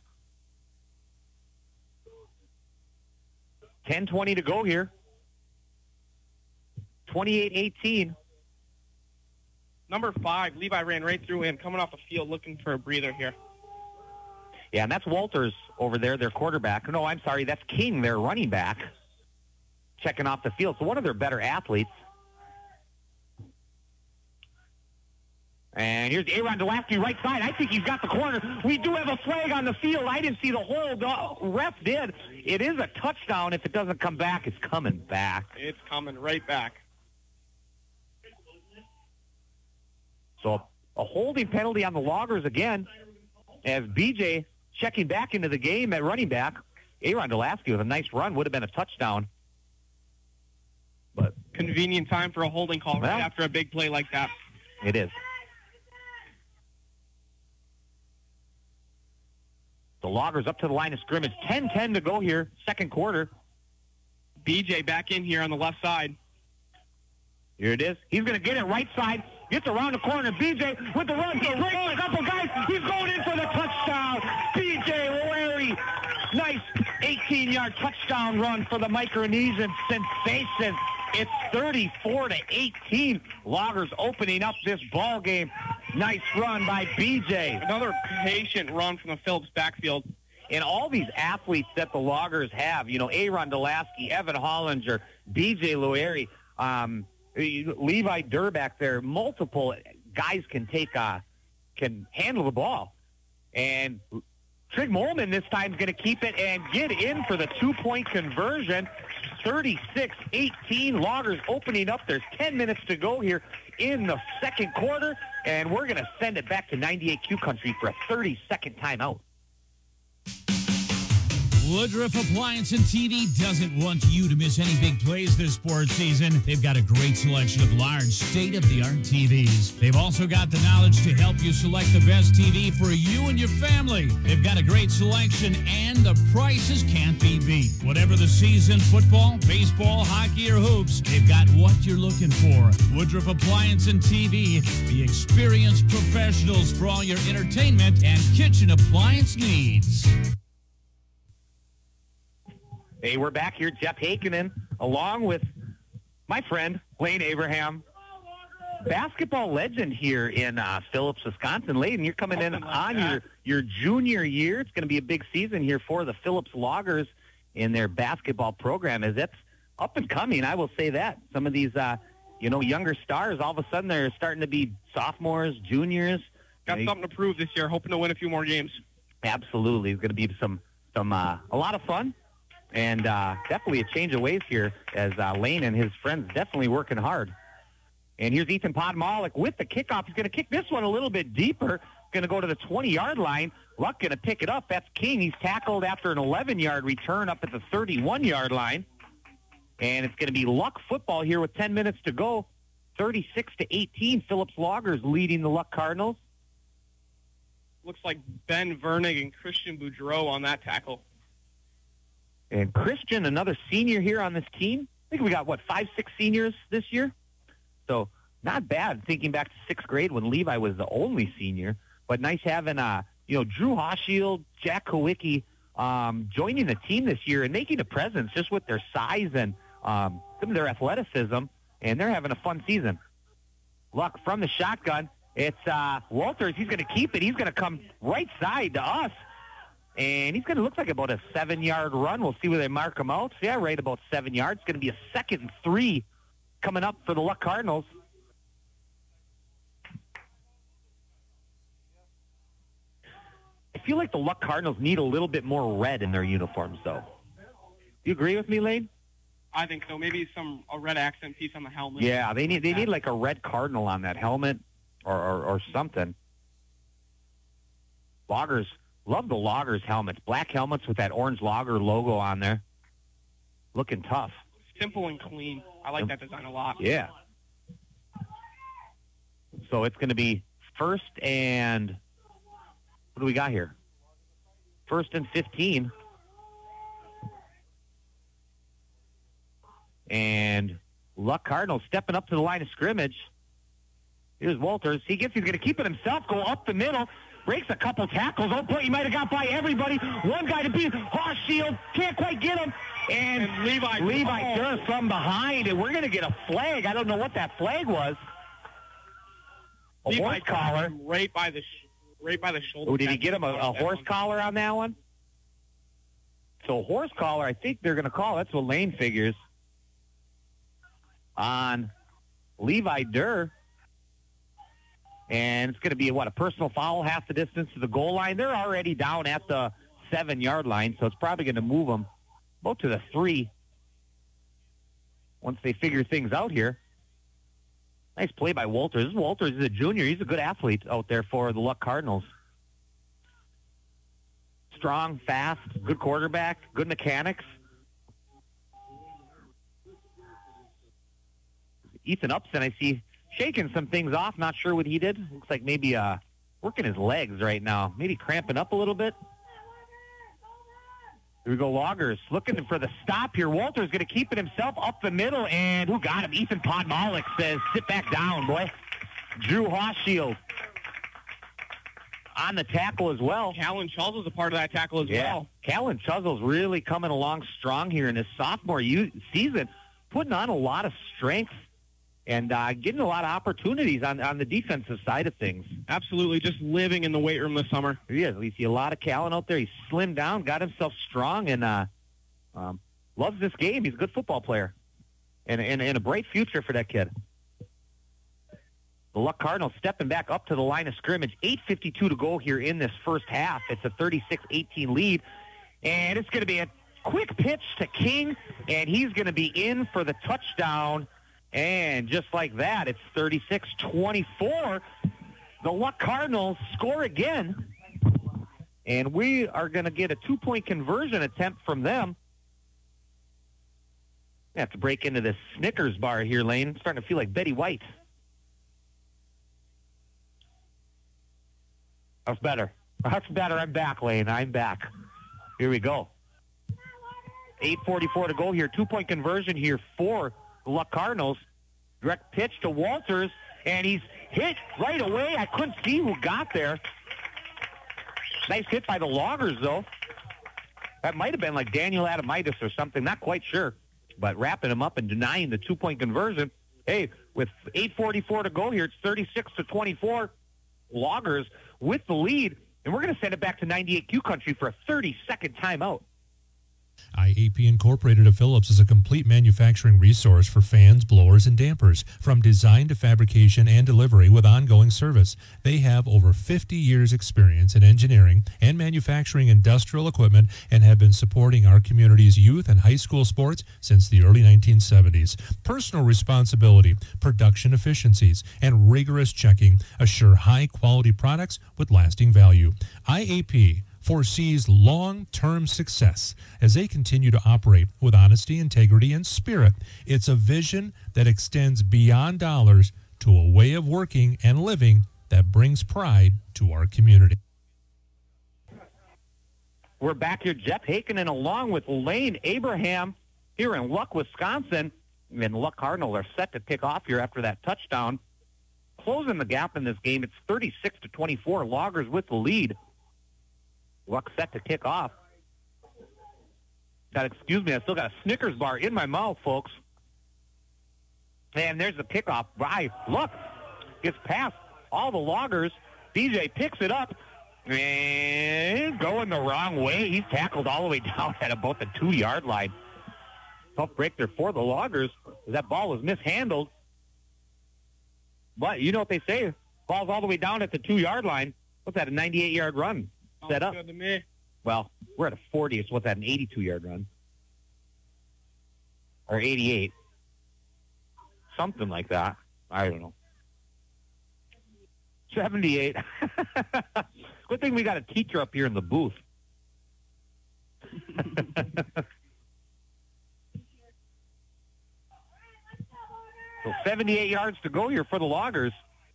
ten twenty to go here. twenty-eight eighteen. Number five, Levi ran right through him, coming off the field looking for a breather here. Yeah, and that's Walters over there, their quarterback. No, I'm sorry, that's King, their running back, checking off the field. So one of their better athletes. And here's Aaron Delaski right side. I think he's got the corner. We do have a flag on the field. I didn't see the hold. The ref did. It is a touchdown. If it doesn't come back, it's coming back. It's coming right back. So a holding penalty on the Loggers again as B J checking back into the game at running back. Aaron Delaski with a nice run. Would have been a touchdown. But Convenient time for a holding call right Well, after a big play like that. it is. The Loggers up to the line of scrimmage. ten ten to go here, second quarter. B J back in here on the left side. Here it is. He's going to get it right side. Gets around the corner. B J with the run. He breaks a couple guys. He's going in for the touchdown. B J Larry. Nice fifteen-yard touchdown run for the Micronesian sensation. It's thirty-four to eighteen. Loggers opening up this ball game. Nice run by B J. Another patient run from the Phillips backfield. And all these athletes that the Loggers have, you know, Aaron Delaski, Evan Hollinger, B J Loeri, um, Levi Durr back there, multiple guys can take, uh, can handle the ball. And Trig Molman this time is going to keep it and get in for the two-point conversion. thirty-six eighteen. Loggers opening up. There's ten minutes to go here in the second quarter, and we're going to send it back to ninety-eight Q Country for a thirty-second timeout. Woodruff Appliance and T V doesn't want you to miss any big plays this sports season. They've got a great selection of large, state-of-the-art T Vs. They've also got the knowledge to help you select the best T V for you and your family. They've got a great selection, and the prices can't be beat. Whatever the season, football, baseball, hockey, or hoops, they've got what you're looking for. Woodruff Appliance and T V, the experienced professionals for all your entertainment and kitchen appliance needs. Hey, we're back here. Jeff Hakinen, along with my friend, Lane Abraham, basketball legend here in uh, Phillips, Wisconsin. Lane, you're coming in on your, your junior year. It's going to be a big season here for the Phillips Loggers in their basketball program, as it's up and coming. I will say that. Some of these, uh, you know, younger stars, all of a sudden they're starting to be sophomores, juniors. Got you know, something to prove this year, hoping to win a few more games. Absolutely. It's going to be some, some uh, a lot of fun. And uh, definitely a change of ways here as uh, Lane and his friends definitely working hard. And here's Ethan Podmalik with the kickoff. He's going to kick this one a little bit deeper. Going to go to the twenty-yard line. Luck going to pick it up. That's King. He's tackled after an eleven-yard return up at the thirty-one-yard line. And it's going to be Luck football here with ten minutes to go. thirty-six to eighteen. Phillips Loggers leading the Luck Cardinals. Looks like Ben Vernig and Christian Boudreau on that tackle. And Christian, another senior here on this team. I think we got, what, five, six seniors this year? So not bad thinking back to sixth grade when Levi was the only senior. But nice having, uh, you know, Drew Hoshield, Jack Kowicki um, joining the team this year and making a presence just with their size and um, some of their athleticism. And they're having a fun season. Luck from the shotgun. It's uh, Walters. He's going to keep it. He's going to come right side to us. And he's going to look like about a seven-yard run. We'll see where they mark him out. Yeah, right about seven yards. It's going to be a second and three coming up for the Luck Cardinals. I feel like the Luck Cardinals need a little bit more red in their uniforms, though. Do you agree with me, Lane? I think so. Maybe some a red accent piece on the helmet. Yeah, they need they need like a red cardinal on that helmet or, or, or something. Loggers. Love the Loggers helmets. Black helmets with that orange Logger logo on there. Looking tough. Simple and clean. I like that design a lot. Yeah. So it's going to be first and... What do we got here? First and fifteen. And Luck Cardinals stepping up to the line of scrimmage. Here's Walters. He gets, he's going to keep it himself, go up the middle. Breaks a couple tackles. Oh, boy, he might have got by everybody. One guy to beat. Horsfield can't quite get him. And, and Levi. Levi oh. Durr from behind. And we're going to get a flag. I don't know what that flag was. A Levi horse collar. Right by the, sh- right by the shoulder. Oh, did he get him a, a horse collar on that one? So horse collar, I think they're going to call. That's what Lane figures. On Levi Durr. And it's going to be, what, a personal foul, half the distance to the goal line. They're already down at the seven-yard line, so it's probably going to move them about to the three once they figure things out here. Nice play by Walters. Walters is a junior. He's a good athlete out there for the Luck Cardinals. Strong, fast, good quarterback, good mechanics. Ethan Upson, I see, shaking some things off. Not sure what he did. Looks like maybe uh, working his legs right now. Maybe cramping up a little bit. Here we go, Loggers. Looking for the stop here. Walter's going to keep it himself up the middle. And who got him? Ethan Podmalik says, sit back down, boy. Drew Horsfield. on the tackle as well. Callan Chuzzel's a part of that tackle as Yeah, well. Callan Chuzzel's really coming along strong here in his sophomore u- season, putting on a lot of strength and uh, getting a lot of opportunities on, on the defensive side of things. Absolutely, just living in the weight room this summer. He is. We see a lot of Callan out there. He's slimmed down, got himself strong, and uh, um, loves this game. He's a good football player and, and, and a bright future for that kid. The Luck Cardinals stepping back up to the line of scrimmage. eight fifty-two to go here in this first half. It's a thirty-six eighteen lead. And it's going to be a quick pitch to King, and he's going to be in for the touchdown. And just like that, it's thirty-six twenty-four. The Luck Cardinals score again. And we are going to get a two-point conversion attempt from them. We have to break into this Snickers bar here, Lane. It's starting to feel like Betty White. That's better. That's better. I'm back, Lane. I'm back. Here we go. eight forty-four to go here. Two-point conversion here for the Luck Cardinals. Direct pitch to Walters, and he's hit right away. I couldn't see who got there. Nice hit by the Loggers, though. That might have been like Daniel Adamitis or something. Not quite sure. But wrapping him up and denying the two-point conversion. Hey, with eight forty-four to go here, it's thirty-six to twenty-four. Loggers with the lead, and we're going to send it back to ninety-eight Q Country for a thirty-second timeout. I A P Incorporated of Phillips is a complete manufacturing resource for fans, blowers, and dampers, from design to fabrication and delivery with ongoing service. They have over fifty years experience in engineering and manufacturing industrial equipment and have been supporting our community's youth and high school sports since the early nineteen seventies. Personal responsibility, production efficiencies, and rigorous checking assure high-quality products with lasting value. I A P foresees long-term success as they continue to operate with honesty, integrity, and spirit. It's a vision that extends beyond dollars to a way of working and living that brings pride to our community. We're back here, Jeff Hakinen along with Lane Abraham here in Luck, Wisconsin. And Luck Cardinals are set to kick off here after that touchdown. Closing the gap in this game, it's thirty-six to twenty-four. Loggers with the lead. Luck set to kick off. God, excuse me, I still got a Snickers bar in my mouth, folks. And there's the kickoff by Luck. Gets past all the Loggers. D J picks it up and going the wrong way. He's tackled all the way down at about the two-yard line. Tough break there for the Loggers. That ball was mishandled. But you know what they say. Ball's all the way down at the two-yard line. What's that, a ninety-eight-yard run? Set up. Good to me. Well, we're at a forty, so what's that, an eighty-two-yard run? Or eighty-eight. Something like that. I don't know. seventy-eight. Good thing we got a teacher up here in the booth. So seventy-eight yards to go here for the Loggers.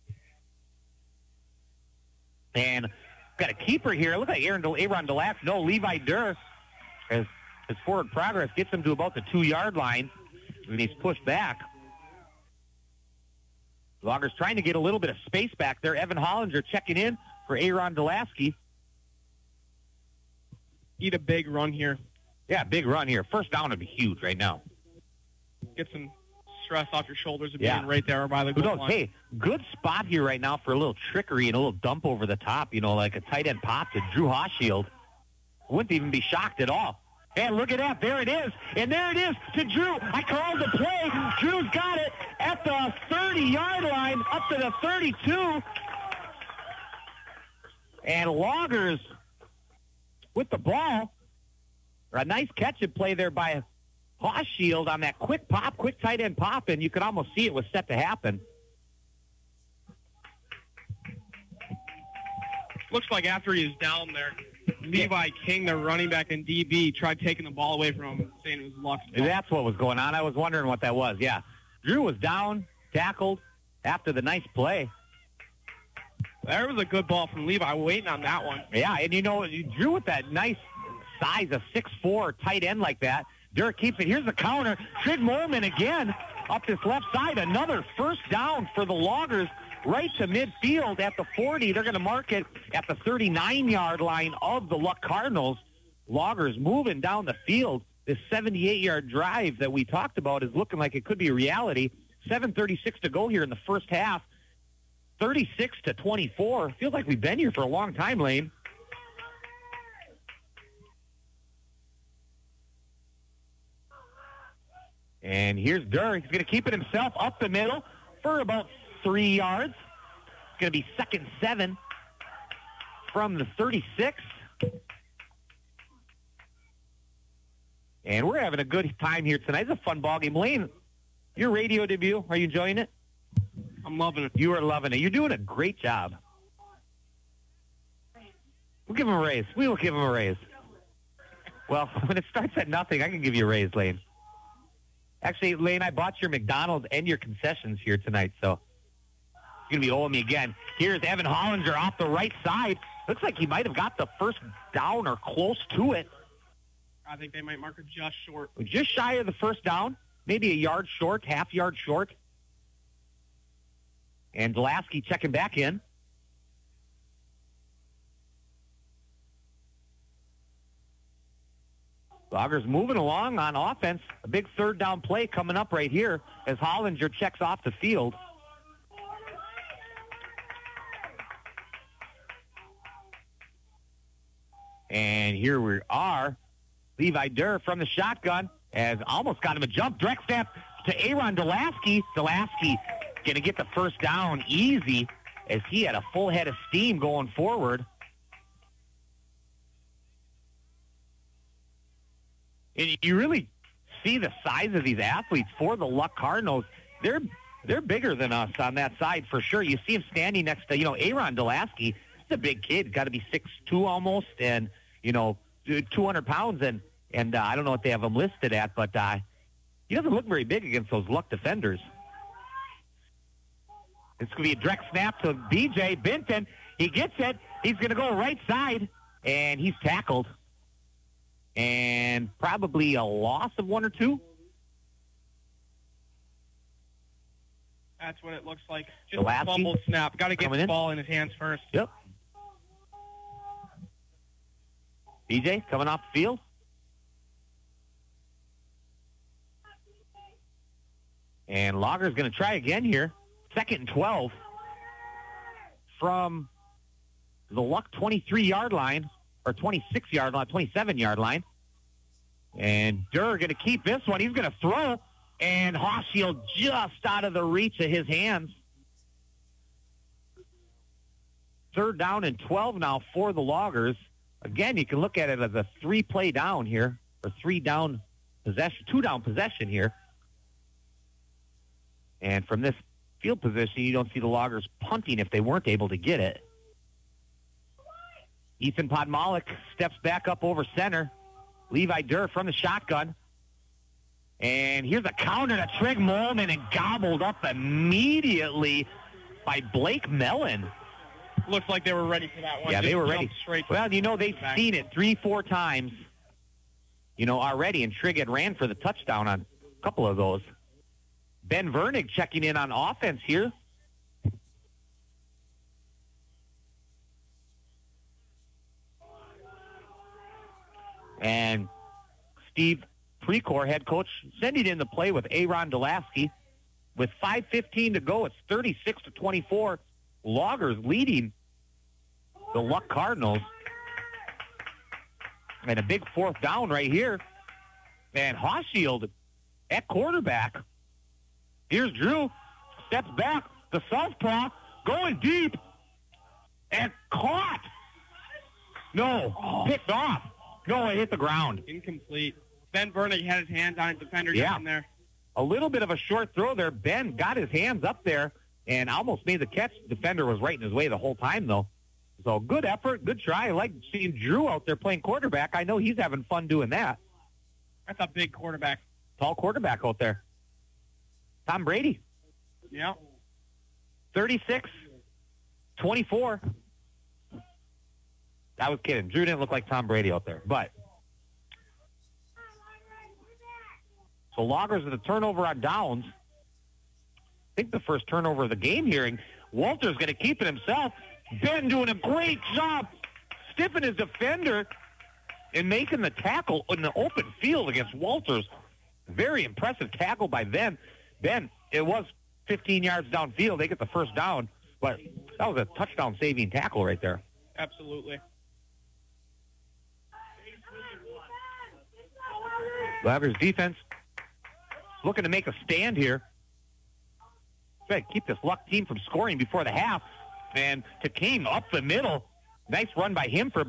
And got a keeper here. Look at Aaron Del- Aaron Delac. No, Levi Durr. As his forward progress gets him to about the two-yard line, and he's pushed back. Loggers trying to get a little bit of space back there. Evan Hollinger checking in for Aaron Delasky. Need a big run here. Yeah, big run here. First down would be huge right now. Get some stress off your shoulders of Yeah. being right there by the Who goal knows? line. Hey, good spot here right now for a little trickery and a little dump over the top, you know, like a tight end pop to Drew Hoshield. Wouldn't even be shocked at all. And look at that. There it is. And there it is to Drew. I called the play. Drew's got it at the thirty-yard line, up to the thirty-two. And Loggers with the ball. A nice catch and play there by Hoshield on that quick pop, quick tight end pop, and you could almost see it was set to happen. Looks like after he was down there, Levi King, the running back in D B, tried taking the ball away from him, saying it was Luck's ball. That's what was going on. I was wondering what that was. Yeah. Drew was down, tackled after the nice play. There was a good ball from Levi, waiting on that one. Yeah, and you know, Drew with that nice size, a six four tight end like that. Dirk keeps it. Here's the counter. Trig Mormon again up this left side. Another first down for the Loggers right to midfield at the forty. They're going to mark it at the thirty-nine-yard line of the Luck Cardinals. Loggers moving down the field. This seventy-eight-yard drive that we talked about is looking like it could be a reality. seven thirty-six to go here in the first half. thirty-six to twenty-four. Feels like we've been here for a long time, Lane. And here's Durr. He's going to keep it himself up the middle for about three yards. It's going to be second seven from the thirty-six. And we're having a good time here tonight. It's a fun ball game. Lane, your radio debut, are you enjoying it? I'm loving it. You are loving it. You're doing a great job. We'll give him a raise. We will give him a raise. Well, when it starts at nothing, I can give you a raise, Lane. Actually, Lane, I bought your McDonald's and your concessions here tonight, so you're going to be owing me again. Here's Evan Hollinger off the right side. Looks like he might have got the first down or close to it. I think they might mark it just short. Just shy of the first down. Maybe a yard short, half yard short. And Dulaski checking back in. Loggers moving along on offense. A big third down play coming up right here as Hollinger checks off the field. And here we are. Levi Durr from the shotgun has almost got him a jump. Direct snap to Aaron Dulaski. Dulaski going to get the first down easy as he had a full head of steam going forward. And you really see the size of these athletes for the Luck Cardinals. They're they're bigger than us on that side for sure. You see him standing next to, you know, Aaron Dulaski. He's a big kid, got to be six two almost, and, you know, two hundred pounds. And, and uh, I don't know what they have him listed at, but uh, he doesn't look very big against those Luck defenders. It's going to be a direct snap to B J Benton. He gets it. He's going to go right side, and he's tackled. And probably a loss of one or two. That's what it looks like. Just Dulaski a fumbled snap. Got to get coming the in. ball in his hands first. Yep. B J coming off the field. And Logger's going to try again here. Second and twelve from the Luck twenty-three-yard line, or twenty-six-yard line, twenty-seven-yard line. And Durr going to keep this one. He's going to throw, and Hochschild just out of the reach of his hands. Third down and twelve now for the Loggers. Again, you can look at it as a three-play down here, or three-down possession, two-down possession here. And from this field position, you don't see the Loggers punting if they weren't able to get it. Ethan Podmalik steps back up over center. Levi Durr from the shotgun. And here's a counter to Trig Molman and gobbled up immediately by Blake Mellon. Looks like they were ready for that one. Yeah, Just they were ready. jumped straight Well, you know, they've back. seen it three, four times, you know, already, and Trig had ran for the touchdown on a couple of those. Ben Vernig checking in on offense here. And Steve Precor, head coach, sending in the play with Aaron Dulaski. With five fifteen to go, it's thirty-six to twenty-four. Loggers leading the Luck Cardinals. And a big fourth down right here. And Hochschild at quarterback. Here's Drew. Steps back. The southpaw going deep. And caught. No. Oh. Picked off. No, it hit the ground. Incomplete. Ben Vernig had his hands on his defender Yeah. down there. A little bit of a short throw there. Ben got his hands up there and almost made the catch. Defender was right in his way the whole time, though. So good effort, good try. I like seeing Drew out there playing quarterback. I know he's having fun doing that. That's a big quarterback. Tall quarterback out there. Tom Brady, Yeah. thirty-six twenty-four. I was kidding. Drew didn't look like Tom Brady out there. But so Loggers with a turnover on downs. think the first turnover of the game here. And Walter's going to keep it himself. Ben doing a great job, stiffing his defender and making the tackle in the open field against Walters. Very impressive tackle by Ben. Ben, it was fifteen yards downfield. They get the first down, but that was a touchdown-saving tackle right there. Absolutely. Lavers defense looking to make a stand here. Try to keep this Luck team from scoring before the half. And Takane up the middle. Nice run by him for